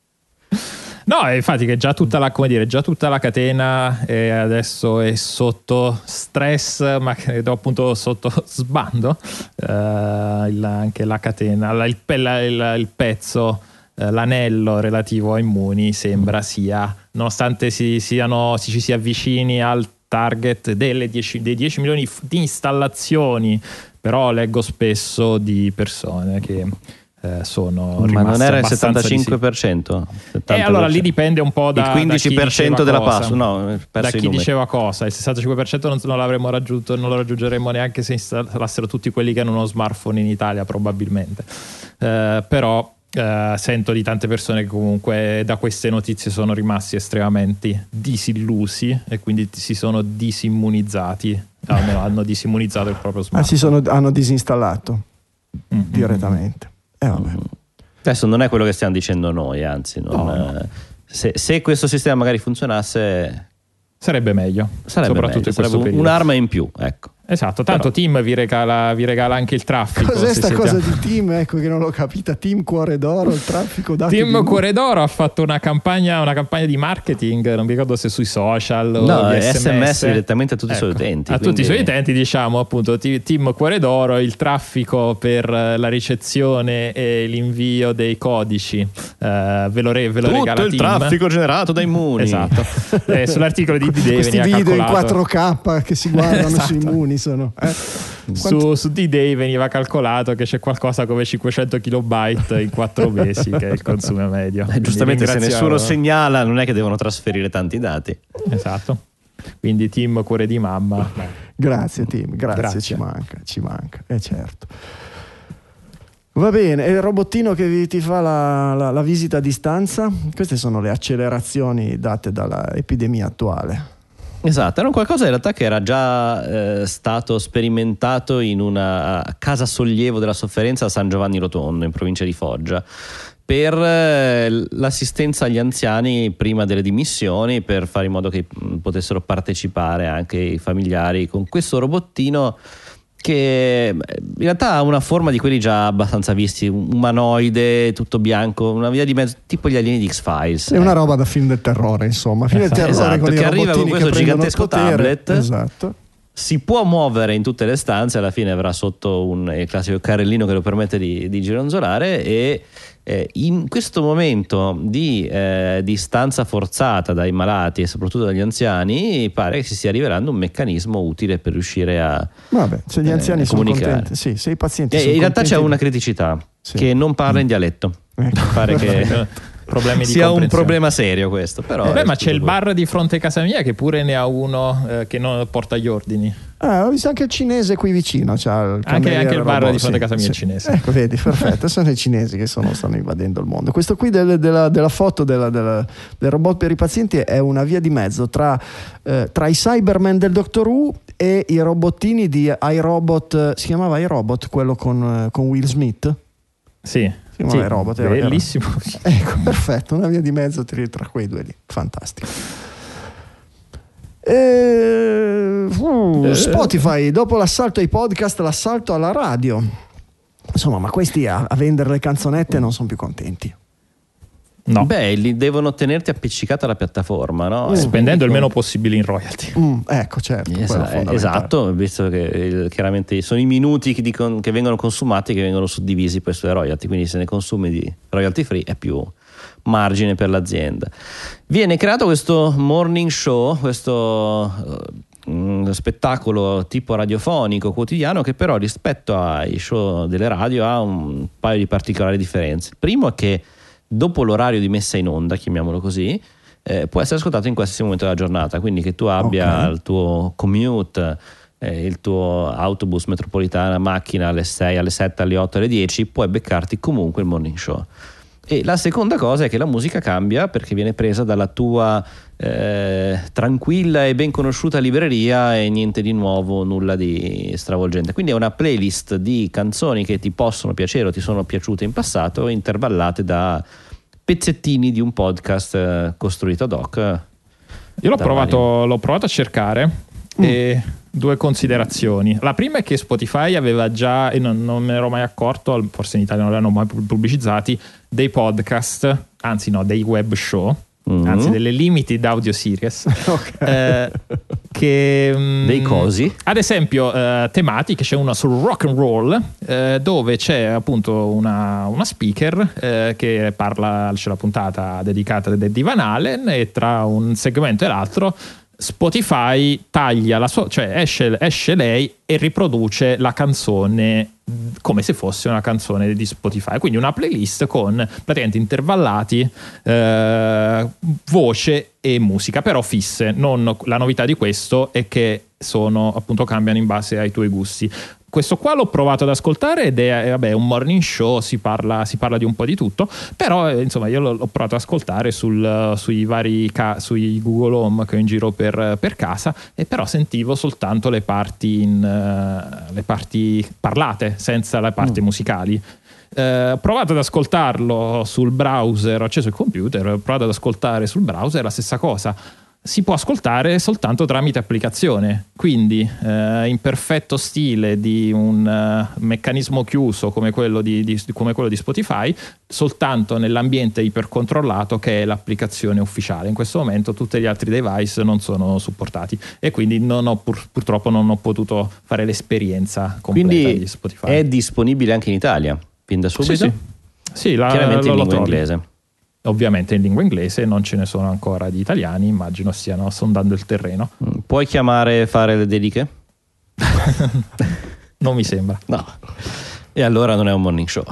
No, e infatti che già tutta la, come dire, già tutta la catena è adesso è sotto stress, ma credo appunto sotto sbando, eh, il- anche la catena, la- il, pe- la- il- il pezzo, eh, l'anello relativo a Immuni sembra sia, nonostante si, siano, si ci si avvicini al target delle dieci, dei dieci milioni di installazioni, però leggo spesso di persone che eh, sono Ma rimaste non era il abbastanza settantacinque per cento? e allora lì dipende un po' da il quindici per cento da chi della diceva passo, cosa. no, ho perso Da i chi numeri. diceva cosa, il sessantacinque per cento non, non l'avremmo raggiunto, non lo raggiungeremmo neanche se installassero tutti quelli che hanno uno smartphone in Italia probabilmente. Eh, però eh, sento di tante persone che comunque da queste notizie sono rimasti estremamente disillusi e quindi si sono disimmunizzati, almeno hanno disimmunizzato il proprio Ah, smartphone. si sono, hanno disinstallato Mm. direttamente. E eh, vabbè. Adesso non è quello che stiamo dicendo noi, anzi non, No, no. eh, Se, se questo sistema magari funzionasse Sarebbe meglio, sarebbe, soprattutto meglio, in questo sarebbe periodo. un'arma in più, ecco. Esatto, tanto Team vi regala, vi regala anche il traffico. Cos'è se sta siete- cosa di Team? Ecco che non l'ho capita. Team Cuore d'Oro, il traffico dati Team di- Cuore d'Oro ha fatto una campagna, una campagna di marketing, non mi ricordo se sui social o No, via S M S direttamente a tutti i suoi Ecco, utenti, A quindi- tutti i suoi utenti, diciamo appunto ti- Team Cuore d'Oro, il traffico per eh, la ricezione e l'invio dei codici, eh, ve lo, re- ve lo Tutto regala il Team. traffico generato da Immuni. Esatto. Eh, sull'articolo di D-Day Questi veniva video in calcolato- quattro K che si guardano Esatto. sui Immuni sono. Eh? Su, su D-Day veniva calcolato che c'è qualcosa come cinquecento kilobyte in quattro mesi che è il consumo medio. Eh, Quindi giustamente se ringraziamo- nessuno segnala non è che devono trasferire tanti dati. Esatto. Quindi Team Cuore di Mamma. Grazie Team, grazie, Grazie. ci manca, ci manca, è certo. Va bene, e il robottino che vi- ti fa la, la- la visita a distanza? Queste sono le accelerazioni date dall'epidemia attuale. Esatto, era un qualcosa in realtà che era già eh, stato sperimentato in una casa sollievo della sofferenza a San Giovanni Rotondo, in provincia di Foggia, per eh, l'assistenza agli anziani prima delle dimissioni, per fare in modo che mh, potessero partecipare anche i familiari con questo robottino che eh, in realtà ha una forma di quelli già abbastanza visti, un umanoide, tutto bianco, una via di mezzo, tipo gli alieni di X-Files. È una ecco. roba da film del terrore, insomma. Film del terrore Esatto, con i che arriva con robottini questo che prendono il gigantesco potere. tablet. Esatto. Si può muovere in tutte le stanze, alla fine avrà sotto un, il classico carrellino che lo permette di, di gironzolare e eh, in questo momento di eh, distanza forzata dai malati e soprattutto dagli anziani pare che si stia rivelando un meccanismo utile per riuscire a Vabbè, se gli eh, anziani sono comunicare. contenti, sì, se i pazienti Eh, sono in realtà c'è contenti- una criticità, Sì. che non parla in dialetto. Ecco. Pare che Problemi di sia un comprensione. problema serio questo, però Eh, beh, è ma c'è il tutto bar di fronte a casa mia che pure ne ha uno eh, che non porta gli ordini. Ah, ho visto anche il cinese qui vicino. C'ha il Anche, cameriere anche il bar robot, di fronte sì, a casa mia è sì. cinese. Ecco, vedi, perfetto. Sono i cinesi che sono, stanno invadendo il mondo. Questo qui del- della, della foto della- della- del robot per i pazienti è una via di mezzo tra, eh, tra i Cybermen del Doctor Who e i robottini di iRobot. Si chiamava iRobot quello con, eh, con Will Smith? Sì. Sì, Sì, ma è robot, era- bellissimo. era- Ecco, perfetto, una via di mezzo tra tra quei due lì, fantastico. E... uh, Spotify, dopo l'assalto ai podcast, l'assalto alla radio. Insomma, ma questi a, a vendere le canzonette non sono più contenti. No, Beh, li devono tenerti appiccicato alla piattaforma, no? spendendo il E meno possibile in royalty. Mm, ecco, certo. quello Esa- fondamentale. esatto, visto che eh, chiaramente sono i minuti che, dicono- che vengono consumati che vengono suddivisi poi sulle royalty, quindi se ne consumi di royalty free è più margine per l'azienda. Viene creato questo morning show, questo eh, mm, spettacolo tipo radiofonico quotidiano che però rispetto ai show delle radio ha un paio di particolari differenze. Il primo è che dopo l'orario di messa in onda, chiamiamolo così, eh, può essere ascoltato in qualsiasi momento della giornata, quindi che tu abbia Ok. il tuo commute, eh, il tuo autobus, metropolitana, macchina alle sei, alle sette, alle otto, alle dieci, puoi beccarti comunque il morning show. E la seconda cosa è che la musica cambia perché viene presa dalla tua eh, tranquilla e ben conosciuta libreria e niente di nuovo, nulla di stravolgente. Quindi è una playlist di canzoni che ti possono piacere o ti sono piaciute in passato, intervallate da pezzettini di un podcast eh, costruito ad hoc. Io l'ho Da provato, l'ho provato a cercare e due considerazioni. La prima è che Spotify aveva già, e non, non me ne ero mai accorto, forse in Italia non li hanno mai pubblicizzati, dei podcast, anzi no, dei web show, Mm. anzi delle limited audio series, eh, che mm, Dei cosi. ad esempio eh, tematiche. C'è una sul rock and roll eh, dove c'è appunto una, una speaker eh, che parla, c'è la puntata dedicata del Van Halen e tra un segmento e l'altro Spotify taglia la sua, cioè esce, esce lei e riproduce la canzone come se fosse una canzone di Spotify, quindi una playlist con praticamente intervallati eh, voce e musica, però fisse. Non, la novità di questo è che sono appunto cambiano in base ai tuoi gusti. Questo qua l'ho provato ad ascoltare ed è eh, vabbè, un morning show, si parla, si parla di un po' di tutto, però eh, insomma io l'ho, l'ho provato ad ascoltare sul, sui vari ca- sui Google Home che ho in giro per, per casa, e però sentivo soltanto le parti, in, uh, le parti parlate, senza le parti mm. musicali. Eh, ho provato ad ascoltarlo sul browser, ho acceso il computer, ho provato ad ascoltare sul browser, la stessa cosa. Si può ascoltare soltanto tramite applicazione, quindi eh, in perfetto stile di un uh, meccanismo chiuso come quello di, di, come quello di Spotify, soltanto nell'ambiente ipercontrollato che è l'applicazione ufficiale. In questo momento tutti gli altri device non sono supportati e quindi non ho pur, purtroppo non ho potuto fare l'esperienza completa Quindi di Spotify. è disponibile anche in Italia, fin da subito? Sì, sì. Sì, la, chiaramente lo, in lo lingua trovi. inglese. Ovviamente in lingua inglese, non ce ne sono ancora di italiani, immagino stiano sondando il terreno. Puoi chiamare e fare le dediche? Non mi sembra. No. E allora non è un morning show.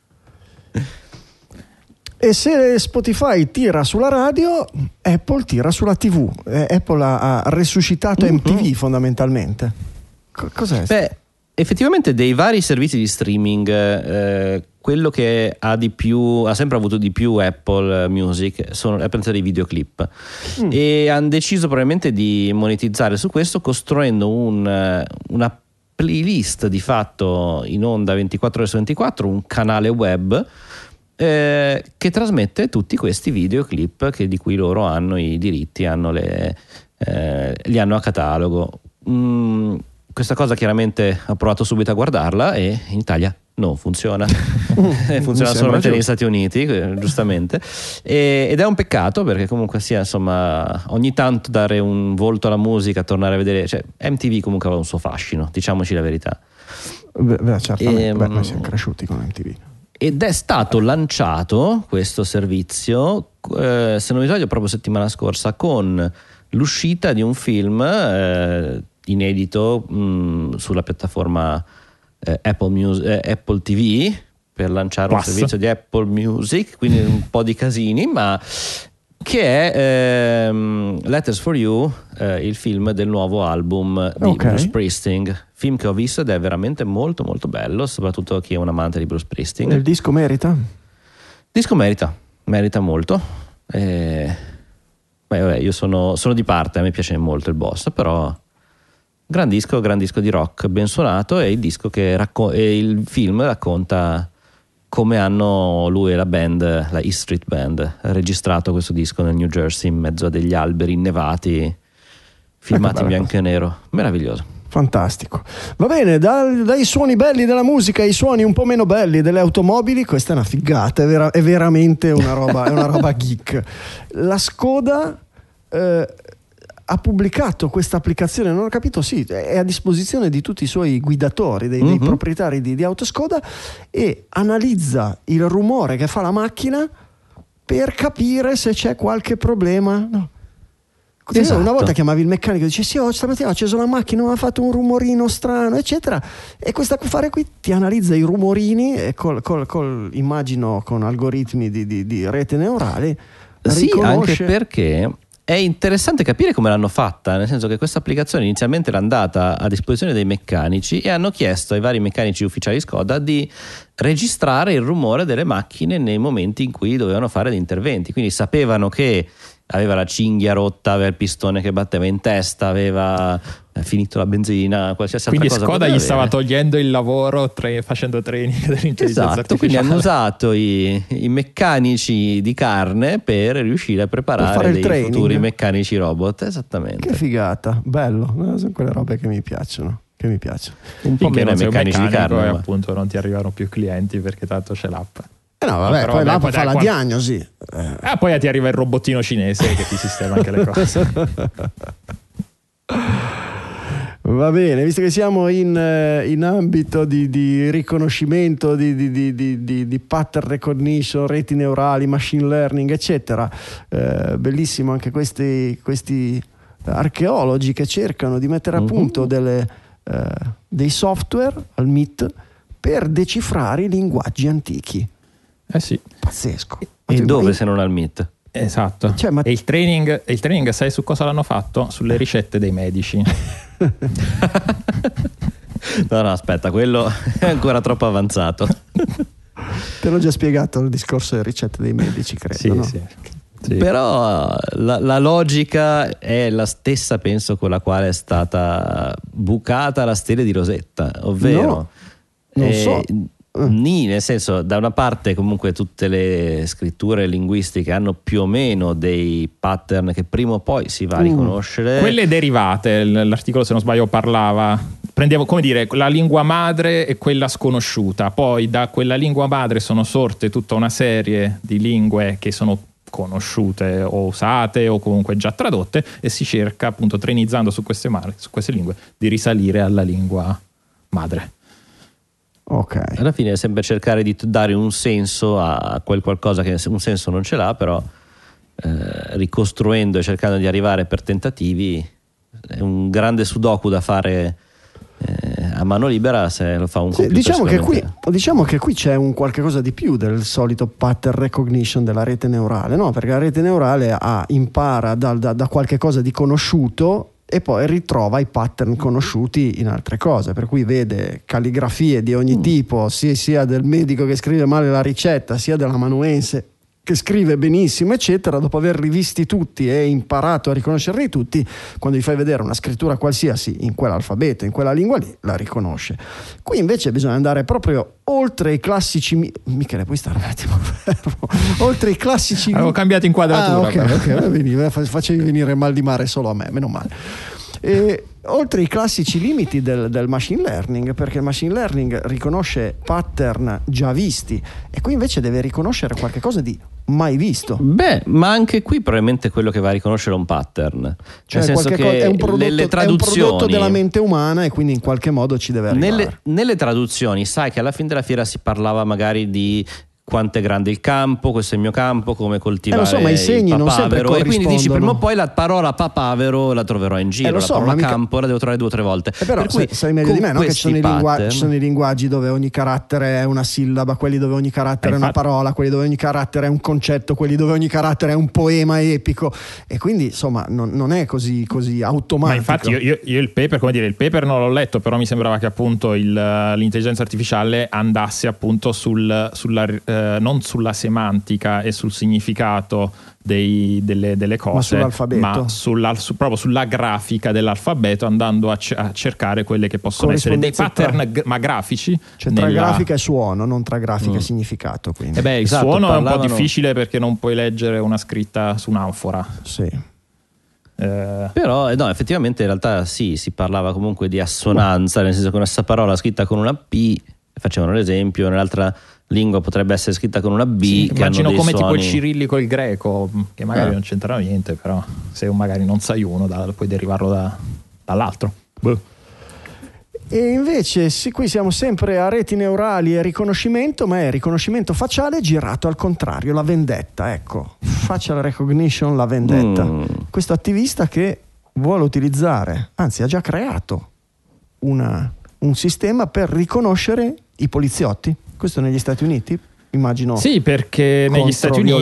E se Spotify tira sulla radio, Apple tira sulla tivù. Eh, Apple ha, ha resuscitato Mm-hmm. M T V fondamentalmente. Co- cos'è? Beh, effettivamente dei vari servizi di streaming, eh, quello che ha di più, ha sempre avuto di più Apple Music sono la presenza dei videoclip mm. e hanno deciso probabilmente di monetizzare su questo costruendo un, una playlist di fatto in onda ventiquattro ore su ventiquattro, un canale web eh, che trasmette tutti questi videoclip che, di cui loro hanno i diritti, hanno le, eh, li hanno a catalogo. Mm, questa cosa chiaramente ho provato subito a guardarla e in Italia non funziona. Funziona solamente negli Stati Uniti, giustamente, e, ed è un peccato perché comunque sia, insomma, ogni tanto dare un volto alla musica, tornare a vedere, cioè M T V comunque aveva un suo fascino, diciamoci la verità. Beh, beh, certamente, E, beh, noi siamo cresciuti con M T V. Ed è stato lanciato questo servizio, eh, se non mi sbaglio, proprio settimana scorsa, con l'uscita di un film eh, inedito mh, sulla piattaforma eh, Apple, Mus- eh, Apple T V, per lanciare Plus. un servizio di Apple Music, quindi un po' di casini, ma che è ehm, Letters for You, eh, il film del nuovo album di Okay. Bruce Springsteen, film che ho visto ed è veramente molto molto bello, soprattutto chi è un amante di Bruce Springsteen. Il disco merita? Il disco merita, merita molto. Eh, beh, vabbè, io sono, sono di parte, a me piace molto il boss, però gran disco, gran disco di rock, ben suonato, e il disco che racco- e il film racconta come hanno lui e la band, la E Street Band, registrato questo disco nel New Jersey in mezzo a degli alberi innevati, filmati in bianco e nero. Meraviglioso. Fantastico. Va bene, dal, dai suoni belli della musica ai suoni un po' meno belli delle automobili, questa è una figata, è, vera, è veramente una roba, è una roba geek. La Skoda eh, ha pubblicato questa applicazione, non ho capito, sì, è a disposizione di tutti i suoi guidatori, dei, mm-hmm. dei proprietari di, di auto Skoda, e analizza il rumore che fa la macchina per capire se c'è qualche problema. No. Esatto. Una volta chiamavi il meccanico e dici sì, oh, stamattina ho acceso la macchina, mi ha fatto un rumorino strano, eccetera, e questa affare qui ti analizza i rumorini e col, col, col immagino con algoritmi di, di, di rete neurale. Sì, riconosce... anche perché è interessante capire come l'hanno fatta, nel senso che questa applicazione inizialmente era andata a disposizione dei meccanici e hanno chiesto ai vari meccanici ufficiali Skoda di registrare il rumore delle macchine nei momenti in cui dovevano fare gli interventi, quindi sapevano che aveva la cinghia rotta, aveva il pistone che batteva in testa, aveva finito la benzina, qualsiasi quindi altra cosa. Quindi Skoda gli stava togliendo il lavoro tre, facendo training dell'intelligenza esatto, quindi hanno usato i, i meccanici di carne per riuscire a preparare dei training. Futuri meccanici robot. Esattamente. Che figata, bello, sono quelle robe che mi piacciono. Che mi piacciono. Un po' meno meccanici di carne e ma... appunto non ti arrivano più clienti perché tanto c'è l'app. Eh no, vabbè, no, poi l'app fa la quando... diagnosi. Eh. Ah, poi ti arriva il robottino cinese che ti sistema anche le cose. Va bene, visto che siamo in, in ambito di, di riconoscimento, di, di, di, di, di pattern recognition, reti neurali, machine learning, eccetera, eh, bellissimo anche questi, questi archeologi che cercano di mettere a punto uh-huh. delle, eh, dei software al M I T per decifrare i linguaggi antichi. Eh sì. Pazzesco. E dove se non al M I T? Esatto. Cioè, ma... E il training, il training, sai su cosa l'hanno fatto? Sulle ricette dei medici. No, no, aspetta, quello è ancora troppo avanzato. Te l'ho già spiegato il discorso delle ricette dei medici, credo. Sì, no? sì. Sì. Però la, la logica è la stessa, penso, con la quale è stata bucata la stele di Rosetta, ovvero no, non eh, so. Ni, nel senso, da una parte comunque tutte le scritture linguistiche hanno più o meno dei pattern che prima o poi si va a riconoscere. Mm. Quelle derivate, l'articolo se non sbaglio parlava, prendevo, come dire, la lingua madre e quella sconosciuta, poi da quella lingua madre sono sorte tutta una serie di lingue che sono conosciute o usate o comunque già tradotte, e si cerca appunto, trainizzando su queste, mar- su queste lingue, di risalire alla lingua madre. Ok. Alla fine è sempre cercare di dare un senso a quel qualcosa che un senso non ce l'ha, però eh, ricostruendo e cercando di arrivare per tentativi è un grande sudoku da fare eh, a mano libera se lo fa un computer. Sì, diciamo, che qui, diciamo che qui c'è un qualche cosa di più del solito pattern recognition della rete neurale, no? Perché la rete neurale ha, impara da, da, da qualche cosa di conosciuto e poi ritrova i pattern conosciuti in altre cose, per cui vede calligrafie di ogni mm. tipo, sia, sia del medico che scrive male la ricetta, sia dell'amanuense che scrive benissimo, eccetera. Dopo aver rivisti tutti e imparato a riconoscerli tutti, quando gli fai vedere una scrittura qualsiasi in quell'alfabeto, in quella lingua lì, la riconosce. Qui invece bisogna andare proprio oltre i classici mi- Michele, puoi stare un attimo fermo? Oltre i classici avevo cambiato inquadratura. Ah, ok, ok, veniva, facevi venire mal di mare solo a me, meno male. E oltre i classici limiti del, del machine learning, perché il machine learning riconosce pattern già visti e qui invece deve riconoscere qualche cosa di mai visto. Beh, ma anche qui probabilmente quello che va a riconoscere è un pattern, cioè nel senso che co- è, un prodotto, nelle traduzioni, è un prodotto della mente umana e quindi in qualche modo ci deve arrivare. Nelle, nelle traduzioni sai che alla fine della fiera si parlava magari di quanto è grande il campo, questo è il mio campo, come coltivare eh, so, ma i segni il non papavero, e quindi dici prima o poi la parola papavero la troverò in giro, eh, la so, parola mica... campo la devo trovare due o tre volte. Eh, però per cui, sai meglio di me, no? Che ci sono, pattern... ci sono i linguaggi dove ogni carattere è una sillaba, quelli dove ogni carattere eh, è una infatti... parola, quelli dove ogni carattere è un concetto, quelli dove oggi carattere è un poema epico, e quindi insomma non, non è così, così automatico. Ma infatti io, io, io il paper, come dire, il paper non l'ho letto, però mi sembrava che appunto il, l'intelligenza artificiale andasse appunto sul, sulla eh, non sulla semantica e sul significato dei, delle, delle cose, ma sull'alfabeto, ma sulla, su, proprio sulla grafica dell'alfabeto, andando a, c- a cercare quelle che possono essere dei pattern tra, g- ma grafici, cioè tra nella... grafica e suono, non tra grafica mm. e significato. Quindi. E beh, il esatto, suono parlavano... è un po' difficile perché non puoi leggere una scritta su un'anfora. Sì. Eh, Però no, effettivamente in realtà sì, si parlava comunque di assonanza, nel senso che questa parola scritta con una P, facevano l'esempio, nell'altra lingua potrebbe essere scritta con una B, sì, che immagino hanno dei come suoni... tipo il cirillico e il greco, che magari eh. non c'entra niente, però se magari non sai uno da, puoi derivarlo da, dall'altro. Beh. E invece sì, qui siamo sempre a reti neurali e riconoscimento, ma è riconoscimento facciale girato al contrario, la vendetta, ecco, facial recognition, la vendetta. Mm. Questo attivista che vuole utilizzare, anzi ha già creato una, un sistema per riconoscere i poliziotti, questo negli Stati Uniti, immagino. Sì, perché negli Stati Uniti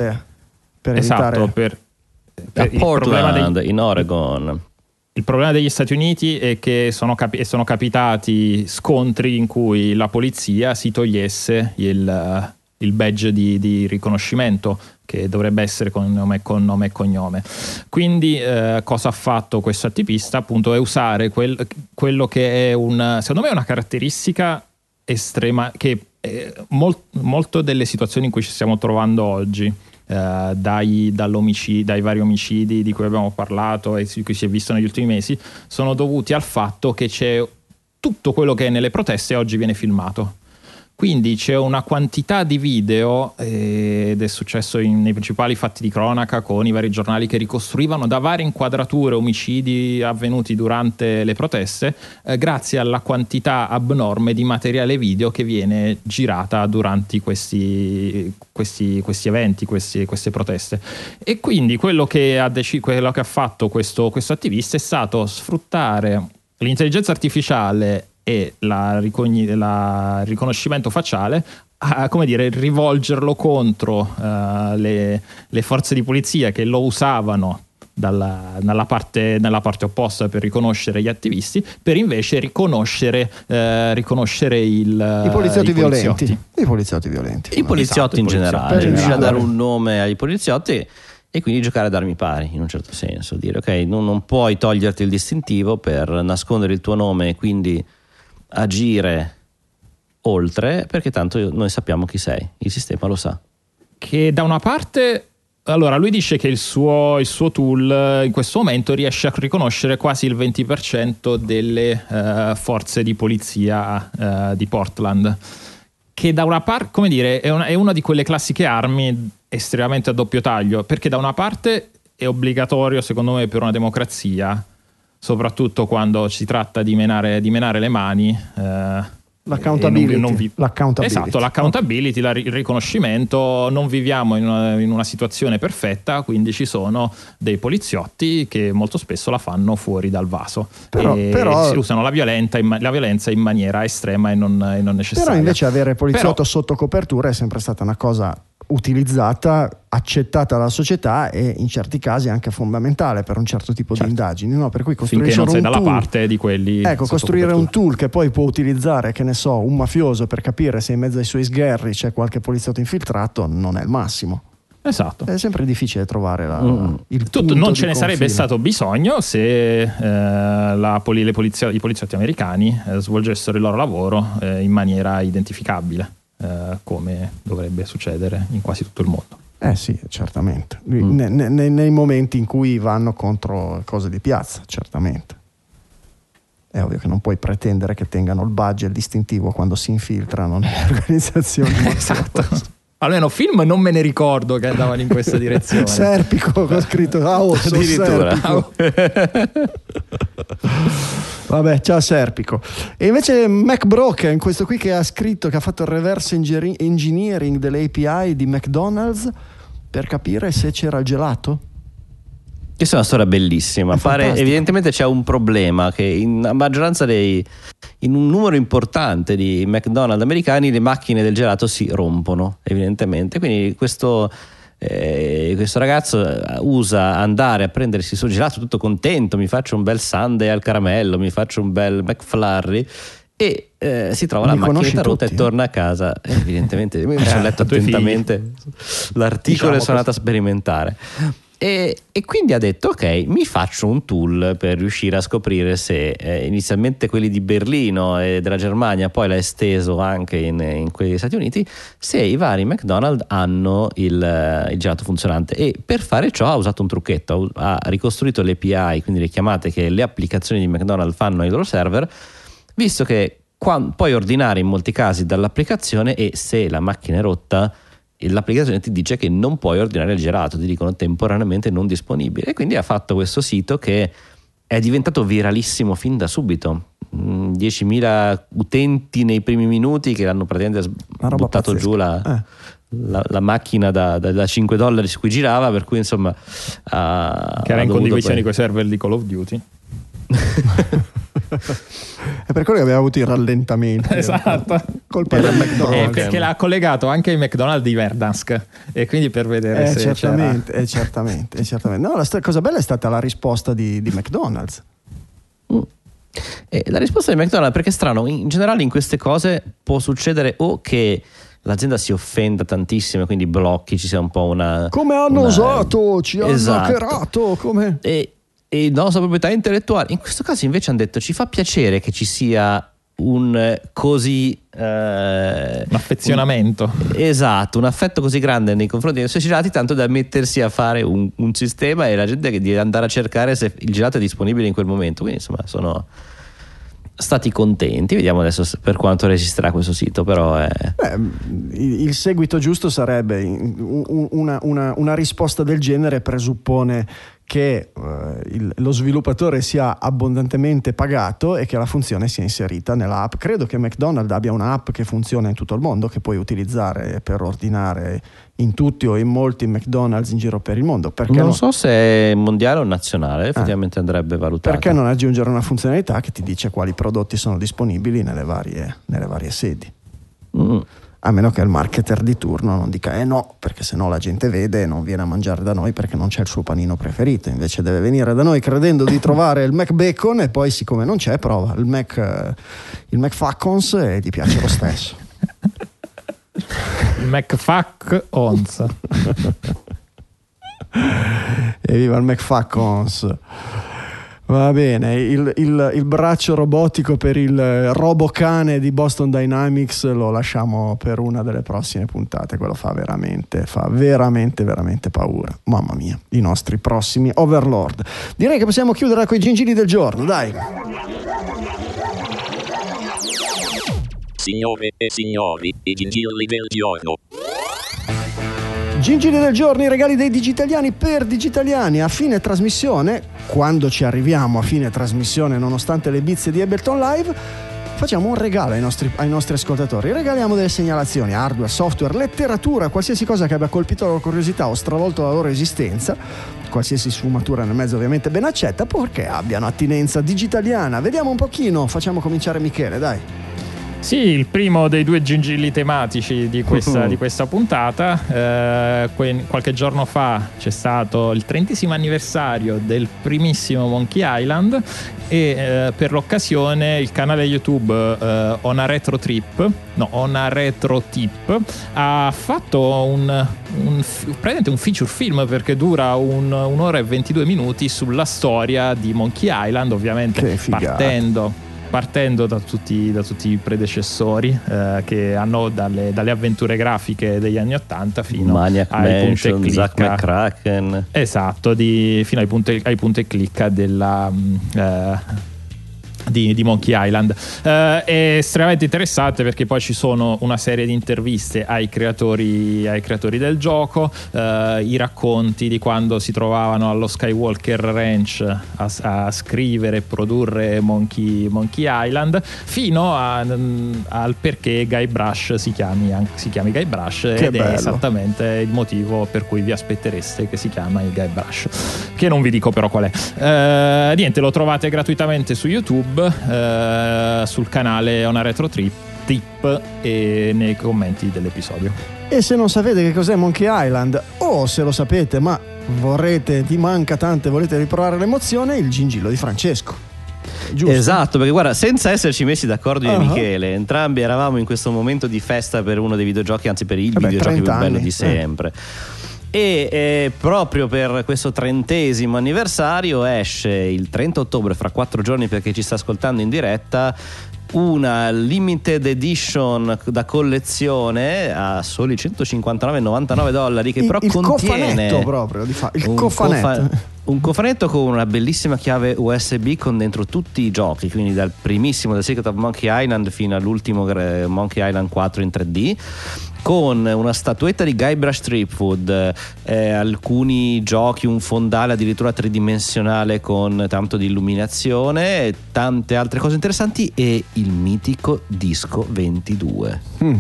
per esatto, evitare... per, per a il Portland, dei... in Oregon. Il problema degli Stati Uniti è che sono, capi- sono capitati scontri in cui la polizia si togliesse il, il badge di, di riconoscimento, che dovrebbe essere con nome, con nome e cognome. Quindi eh, cosa ha fatto questo attivista? Appunto è usare quel, quello che è un, secondo me è una caratteristica estrema, che è molt, molto delle situazioni in cui ci stiamo trovando oggi, Uh, dai, dall'omicidio, dai vari omicidi di cui abbiamo parlato e di cui si è visto negli ultimi mesi, sono dovuti al fatto che c'è tutto quello che è nelle proteste oggi viene filmato. Quindi c'è una quantità di video, eh, ed è successo in, nei principali fatti di cronaca con i vari giornali che ricostruivano da varie inquadrature omicidi avvenuti durante le proteste, eh, grazie alla quantità abnorme di materiale video che viene girata durante questi, questi, questi eventi, questi, queste proteste. E quindi quello che ha, dec- quello che ha fatto questo, questo attivista è stato sfruttare l'intelligenza artificiale e la ricogni- la riconoscimento facciale, a, come dire, rivolgerlo contro uh, le, le forze di polizia che lo usavano dalla, dalla parte, nella parte opposta per riconoscere gli attivisti, per invece riconoscere, uh, riconoscere il, i poliziotti i violenti. poliziotti. I poliziotti violenti. I poliziotti esatto, in i poliziotti. generale, riuscire a generale. dare un nome ai poliziotti e quindi giocare ad armi pari, in un certo senso, dire ok, non, non puoi toglierti il distintivo per nascondere il tuo nome e quindi agire oltre, perché tanto noi sappiamo chi sei, il sistema lo sa. Che da una parte, allora lui dice che il suo, il suo tool in questo momento riesce a riconoscere quasi il venti per cento delle uh, forze di polizia uh, di Portland, che da una parte, come dire, è una, è una di quelle classiche armi estremamente a doppio taglio, perché da una parte è obbligatorio secondo me per una democrazia, soprattutto quando si tratta di menare, di menare le mani, eh, l'accountability, non, non vi... l'accountability. Esatto, l'accountability, la, il riconoscimento. Non viviamo in una, in una situazione perfetta, quindi ci sono dei poliziotti che molto spesso la fanno fuori dal vaso, però, e però, si usano la violenza, in, la violenza in maniera estrema e non, e non necessaria. Però invece avere poliziotto però, sotto copertura è sempre stata una cosa utilizzata, accettata dalla società e in certi casi anche fondamentale per un certo tipo certo. di indagini, no? Per cui finché costruire non sei un dalla tool, parte di quelli, ecco, costruire copertura. un tool che poi può utilizzare, che ne so, un mafioso per capire se in mezzo ai suoi sgherri c'è qualche poliziotto infiltrato, non è il massimo. Esatto. È sempre difficile trovare la, mm. il Tutto, punto non di ce ne sarebbe confine. stato bisogno se eh, la poli, le polizia, i poliziotti americani eh, svolgessero il loro lavoro eh, in maniera identificabile, eh, come dovrebbe succedere in quasi tutto il mondo. Eh sì, certamente. Mm. Ne, ne, nei momenti in cui vanno contro cose di piazza, certamente. È ovvio che non puoi pretendere che tengano il badge e il distintivo quando si infiltrano nelle organizzazioni. Esatto. Almeno film non me ne ricordo che andavano in questa direzione. Serpico, ho scritto ah, oh, so addirittura. Serpico. Vabbè, ciao Serpico. E invece Mac Broken, questo qui che ha scritto, che ha fatto il reverse engineering delle A P I di McDonald's per capire se c'era il gelato. Questa è una storia bellissima. Pare, evidentemente c'è un problema che in la maggioranza dei, in un numero importante di McDonald's americani le macchine del gelato si rompono, evidentemente. Quindi questo, eh, questo ragazzo usa andare a prendersi il suo gelato tutto contento, mi faccio un bel sundae al caramello, mi faccio un bel McFlurry, e eh, si trova Mi la macchinetta rotta tutti, e torna a casa. Eh, evidentemente, mi sono letto due attentamente l'articolo Diciamo e sono andato a sperimentare. E, e quindi ha detto ok, mi faccio un tool per riuscire a scoprire se eh, inizialmente quelli di Berlino e della Germania, poi l'ha esteso anche in, in quelli degli Stati Uniti, se i vari McDonald's hanno il, il gelato funzionante. E per fare ciò ha usato un trucchetto, ha ricostruito le A P I, quindi le chiamate che le applicazioni di McDonald's fanno ai loro server, visto che qua, puoi ordinare in molti casi dall'applicazione e se la macchina è rotta l'applicazione ti dice che non puoi ordinare il gelato, ti dicono temporaneamente non disponibile. E quindi ha fatto questo sito che è diventato viralissimo fin da subito, diecimila utenti nei primi minuti che hanno praticamente buttato pazzesca. giù la, eh. la, la macchina da, da, da cinque dollari su cui girava, per cui insomma ha, che era ha in condivisione poi... con i server di Call of Duty. È per quello che abbiamo avuto i rallentamenti. Esatto. Colpa del Eh, McDonald's. perché l'ha collegato anche ai McDonald's di Verdansk, e quindi per vedere Eh, se certamente, eh, certamente, eh, certamente. No, la st- cosa bella è stata la risposta di, di McDonald's. Mm. E la risposta di McDonald's, perché è strano, in generale in queste cose può succedere o che l'azienda si offenda tantissimo e quindi blocchi, ci sia un po' una... Come hanno una... osato, ci hanno Esatto. hackerato, come... E, e nostra proprietà intellettuale. In questo caso invece hanno detto ci fa piacere che ci sia un così eh, un affezionamento, un, esatto, un affetto così grande nei confronti dei suoi gelati, tanto da mettersi a fare un, un sistema e la gente che di andare a cercare se il gelato è disponibile in quel momento. Quindi insomma sono stati contenti. Vediamo adesso per quanto resisterà questo sito, però è... Beh, il, il seguito giusto sarebbe una, una, una risposta del genere presuppone che uh, il, lo sviluppatore sia abbondantemente pagato e che la funzione sia inserita nell'app. Credo che McDonald's abbia un'app che funziona in tutto il mondo, che puoi utilizzare per ordinare in tutti o in molti McDonald's in giro per il mondo. Perché non no? so se è mondiale o nazionale, effettivamente ah. andrebbe valutata. Perché non aggiungere una funzionalità che ti dice quali prodotti sono disponibili nelle varie, nelle varie sedi? Mm. A meno che il marketer di turno non dica eh no, perché sennò la gente vede e non viene a mangiare da noi perché non c'è il suo panino preferito, invece deve venire da noi credendo di trovare il McBacon e poi siccome non c'è prova il Mac il McFaccons e gli piace lo stesso. il McFaccons. Evviva il McFaccons. Va bene, il, il, il braccio robotico per il robocane di Boston Dynamics lo lasciamo per una delle prossime puntate. Quello fa veramente, fa veramente, veramente paura. Mamma mia, i nostri prossimi Overlord. Direi che possiamo chiudere con i gingilli del giorno, dai. Signore e signori, i gingilli del giorno. Gingilli del giorno, i regali dei digitaliani per digitaliani. A fine trasmissione, quando ci arriviamo a fine trasmissione nonostante le bizze di Ableton Live, facciamo un regalo ai nostri, ai nostri ascoltatori. Regaliamo delle segnalazioni, hardware, software, letteratura, qualsiasi cosa che abbia colpito la loro curiosità o stravolto la loro esistenza, qualsiasi sfumatura nel mezzo ovviamente ben accetta, purché abbiano attinenza digitaliana. Vediamo un pochino, facciamo cominciare Michele, dai. Sì, il primo dei due gingilli tematici di questa, di questa puntata. Eh, que- qualche giorno fa c'è stato il trentesimo anniversario del primissimo Monkey Island e eh, per l'occasione il canale YouTube eh, On a Retro Trip, no, On a Retro Tip ha fatto un, un, praticamente un feature film, perché dura un, un'ora e ventidue minuti sulla storia di Monkey Island, ovviamente partendo partendo da tutti, da tutti i predecessori eh, che hanno dalle, dalle avventure grafiche degli anni ottanta fino Maniac ai Mansion, punti e Zack clicca, McCracken, esatto, di, fino ai punti, ai punti e clicca della eh, Di, di Monkey Island. Uh, è estremamente interessante perché poi ci sono una serie di interviste ai creatori, ai creatori del gioco, uh, i racconti di quando si trovavano allo Skywalker Ranch a, a scrivere e produrre Monkey, Monkey Island, fino a, al perché Guybrush si chiami, si chiami Guybrush, che ed bello. È esattamente il motivo per cui vi aspettereste che si chiama il Guybrush, che non vi dico però qual è. Uh, niente, lo trovate gratuitamente su YouTube, Uh, sul canale On a Retro Trip Tip e nei commenti dell'episodio. E se non sapete che cos'è Monkey Island, o se lo sapete ma vorrete, vi manca tanto e volete riprovare l'emozione, il gingillo di Francesco. giusto? Esatto, perché guarda, senza esserci messi d'accordo io uh-huh. e Michele, entrambi eravamo in questo momento di festa per uno dei videogiochi, anzi per il Vabbè, videogiochi più anni. bello di sempre. E eh, proprio per questo trentesimo anniversario esce il trenta ottobre, fra quattro giorni per chi ci sta ascoltando in diretta, una limited edition da collezione a soli centocinquantanove virgola novantanove dollari, che il, però il contiene cofanetto proprio di fa- il un cofanetto cofa- un cofanetto con una bellissima chiave U S B con dentro tutti i giochi, quindi dal primissimo The Secret of Monkey Island fino all'ultimo Monkey Island quattro in tre D, con una statuetta di Guybrush Threepwood, eh, alcuni giochi, un fondale addirittura tridimensionale con tanto di illuminazione e tante altre cose interessanti, e il mitico disco ventidue. Mm.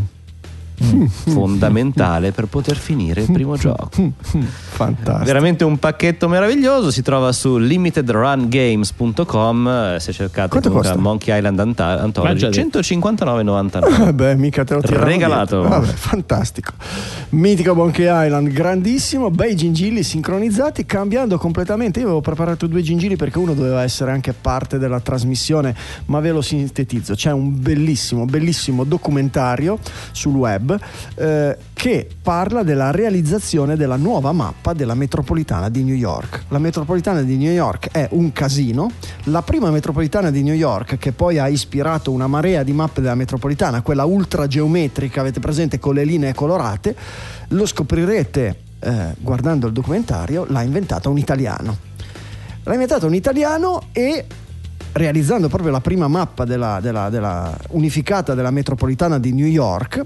Mm. Fondamentale per poter finire il primo gioco. Fantastico, veramente un pacchetto meraviglioso. Si trova su limited run games punto com. Se cercate Monkey Island Ant- Anthology, centocinquantanove virgola novantanove. Beh, mica te lo tirano regalato. Vabbè, fantastico. Mitico Monkey Island, grandissimo, bei gingilli sincronizzati, cambiando completamente. Io avevo preparato due gingilli perché uno doveva essere anche parte della trasmissione, ma ve lo sintetizzo. C'è un bellissimo, bellissimo documentario sul web eh, che parla della realizzazione della nuova mappa della metropolitana di New York. La metropolitana di New York è un casino. La prima metropolitana di New York, che poi ha ispirato una marea di mappe della metropolitana, quella ultra geometrica, avete presente, con le linee colorate, lo scoprirete eh, guardando il documentario, l'ha inventata un italiano. L'ha inventata un italiano e realizzando proprio la prima mappa della, della, della unificata della metropolitana di New York.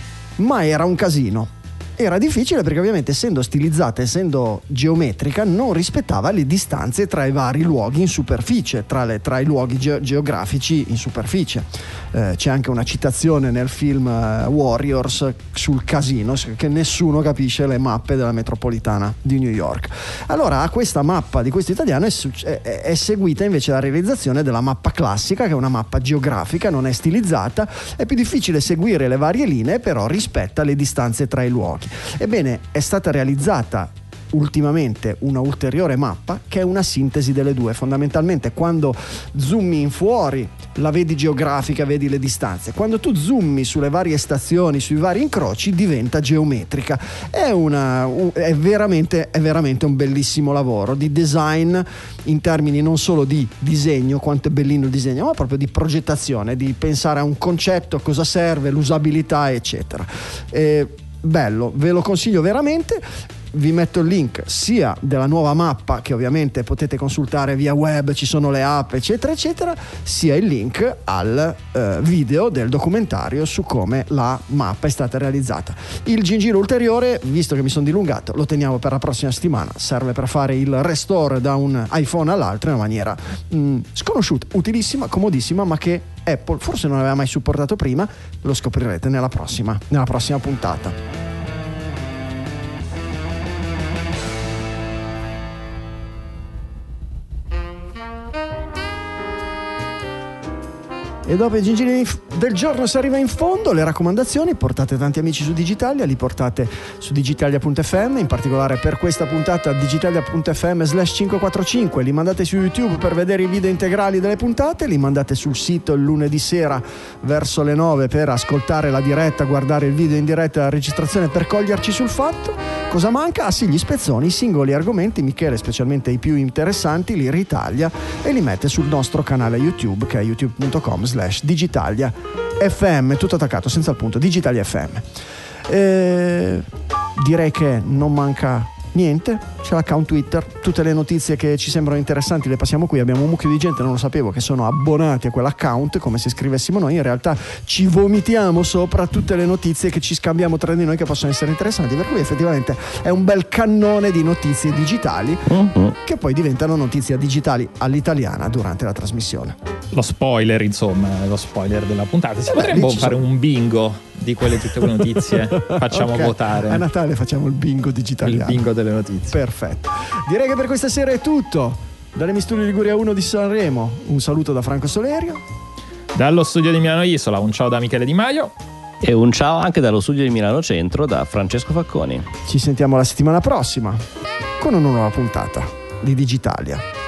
Ma era un casino. Era difficile perché ovviamente, essendo stilizzata, essendo geometrica, non rispettava le distanze tra i vari luoghi in superficie, tra, le, tra i luoghi ge- geografici in superficie. Eh, c'è anche una citazione nel film uh, Warriors sul casino, che nessuno capisce le mappe della metropolitana di New York. Allora a questa mappa di questo italiano è, è, è seguita invece la realizzazione della mappa classica, che è una mappa geografica, non è stilizzata, è più difficile seguire le varie linee, però rispetta le distanze tra i luoghi. Ebbene, è stata realizzata ultimamente una ulteriore mappa che è una sintesi delle due. Fondamentalmente, quando zoomi in fuori la vedi geografica, vedi le distanze. Quando tu zoomi sulle varie stazioni, sui vari incroci, diventa geometrica. È, una, è, veramente, è veramente un bellissimo lavoro di design, in termini non solo di disegno, quanto è bellino il disegno, ma proprio di progettazione, di pensare a un concetto, cosa serve, l'usabilità, eccetera. Eh, bello, ve lo consiglio veramente. Vi metto il link sia della nuova mappa, che ovviamente potete consultare via web, ci sono le app eccetera eccetera, sia il link al eh, video del documentario su come la mappa è stata realizzata. Il gingillo ulteriore, visto che mi sono dilungato, lo teniamo per la prossima settimana. Serve per fare il restore da un iPhone all'altro in una maniera mh, sconosciuta, utilissima, comodissima, ma che Apple forse non aveva mai supportato prima. Lo scoprirete nella prossima, nella prossima puntata. E dopo i gingilli del giorno si arriva in fondo. Le raccomandazioni: portate tanti amici su Digitalia, li portate su digitalia punto effe emme, in particolare per questa puntata digitalia punto effe emme slash cinquecentoquarantacinque, li mandate su YouTube per vedere i video integrali delle puntate, li mandate sul sito il lunedì sera verso le nove per ascoltare la diretta, guardare il video in diretta, la registrazione, per coglierci sul fatto. Cosa manca? Ah sì, gli spezzoni, i singoli argomenti. Michele, specialmente i più interessanti, li ritaglia e li mette sul nostro canale YouTube, che è youtube punto com slash digitalia effe emme, tutto attaccato senza il punto, Digitalia effe emme. Eh, direi che non manca niente. C'è l'account Twitter, tutte le notizie che ci sembrano interessanti le passiamo qui. Abbiamo un mucchio di gente, non lo sapevo, che sono abbonati a quell'account, come se scrivessimo noi. In realtà ci vomitiamo sopra tutte le notizie che ci scambiamo tra di noi, che possono essere interessanti, per cui effettivamente è un bel cannone di notizie digitali uh-huh. che poi diventano notizie digitali all'italiana durante la trasmissione. Lo spoiler, insomma, lo spoiler della puntata. Si Beh, potrebbe ci fare sono... un bingo di quelle tutte quelle notizie. Facciamo okay. votare. A Natale facciamo il bingo digitaliano. Il bingo delle notizie. Perfetto. Direi che per questa sera è tutto. Dalle Studio Liguria uno di Sanremo, un saluto da Franco Solerio. Dallo studio di Milano Isola, un ciao da Michele Di Maio. E un ciao anche dallo studio di Milano Centro da Francesco Facconi. Ci sentiamo la settimana prossima con una nuova puntata di Digitalia.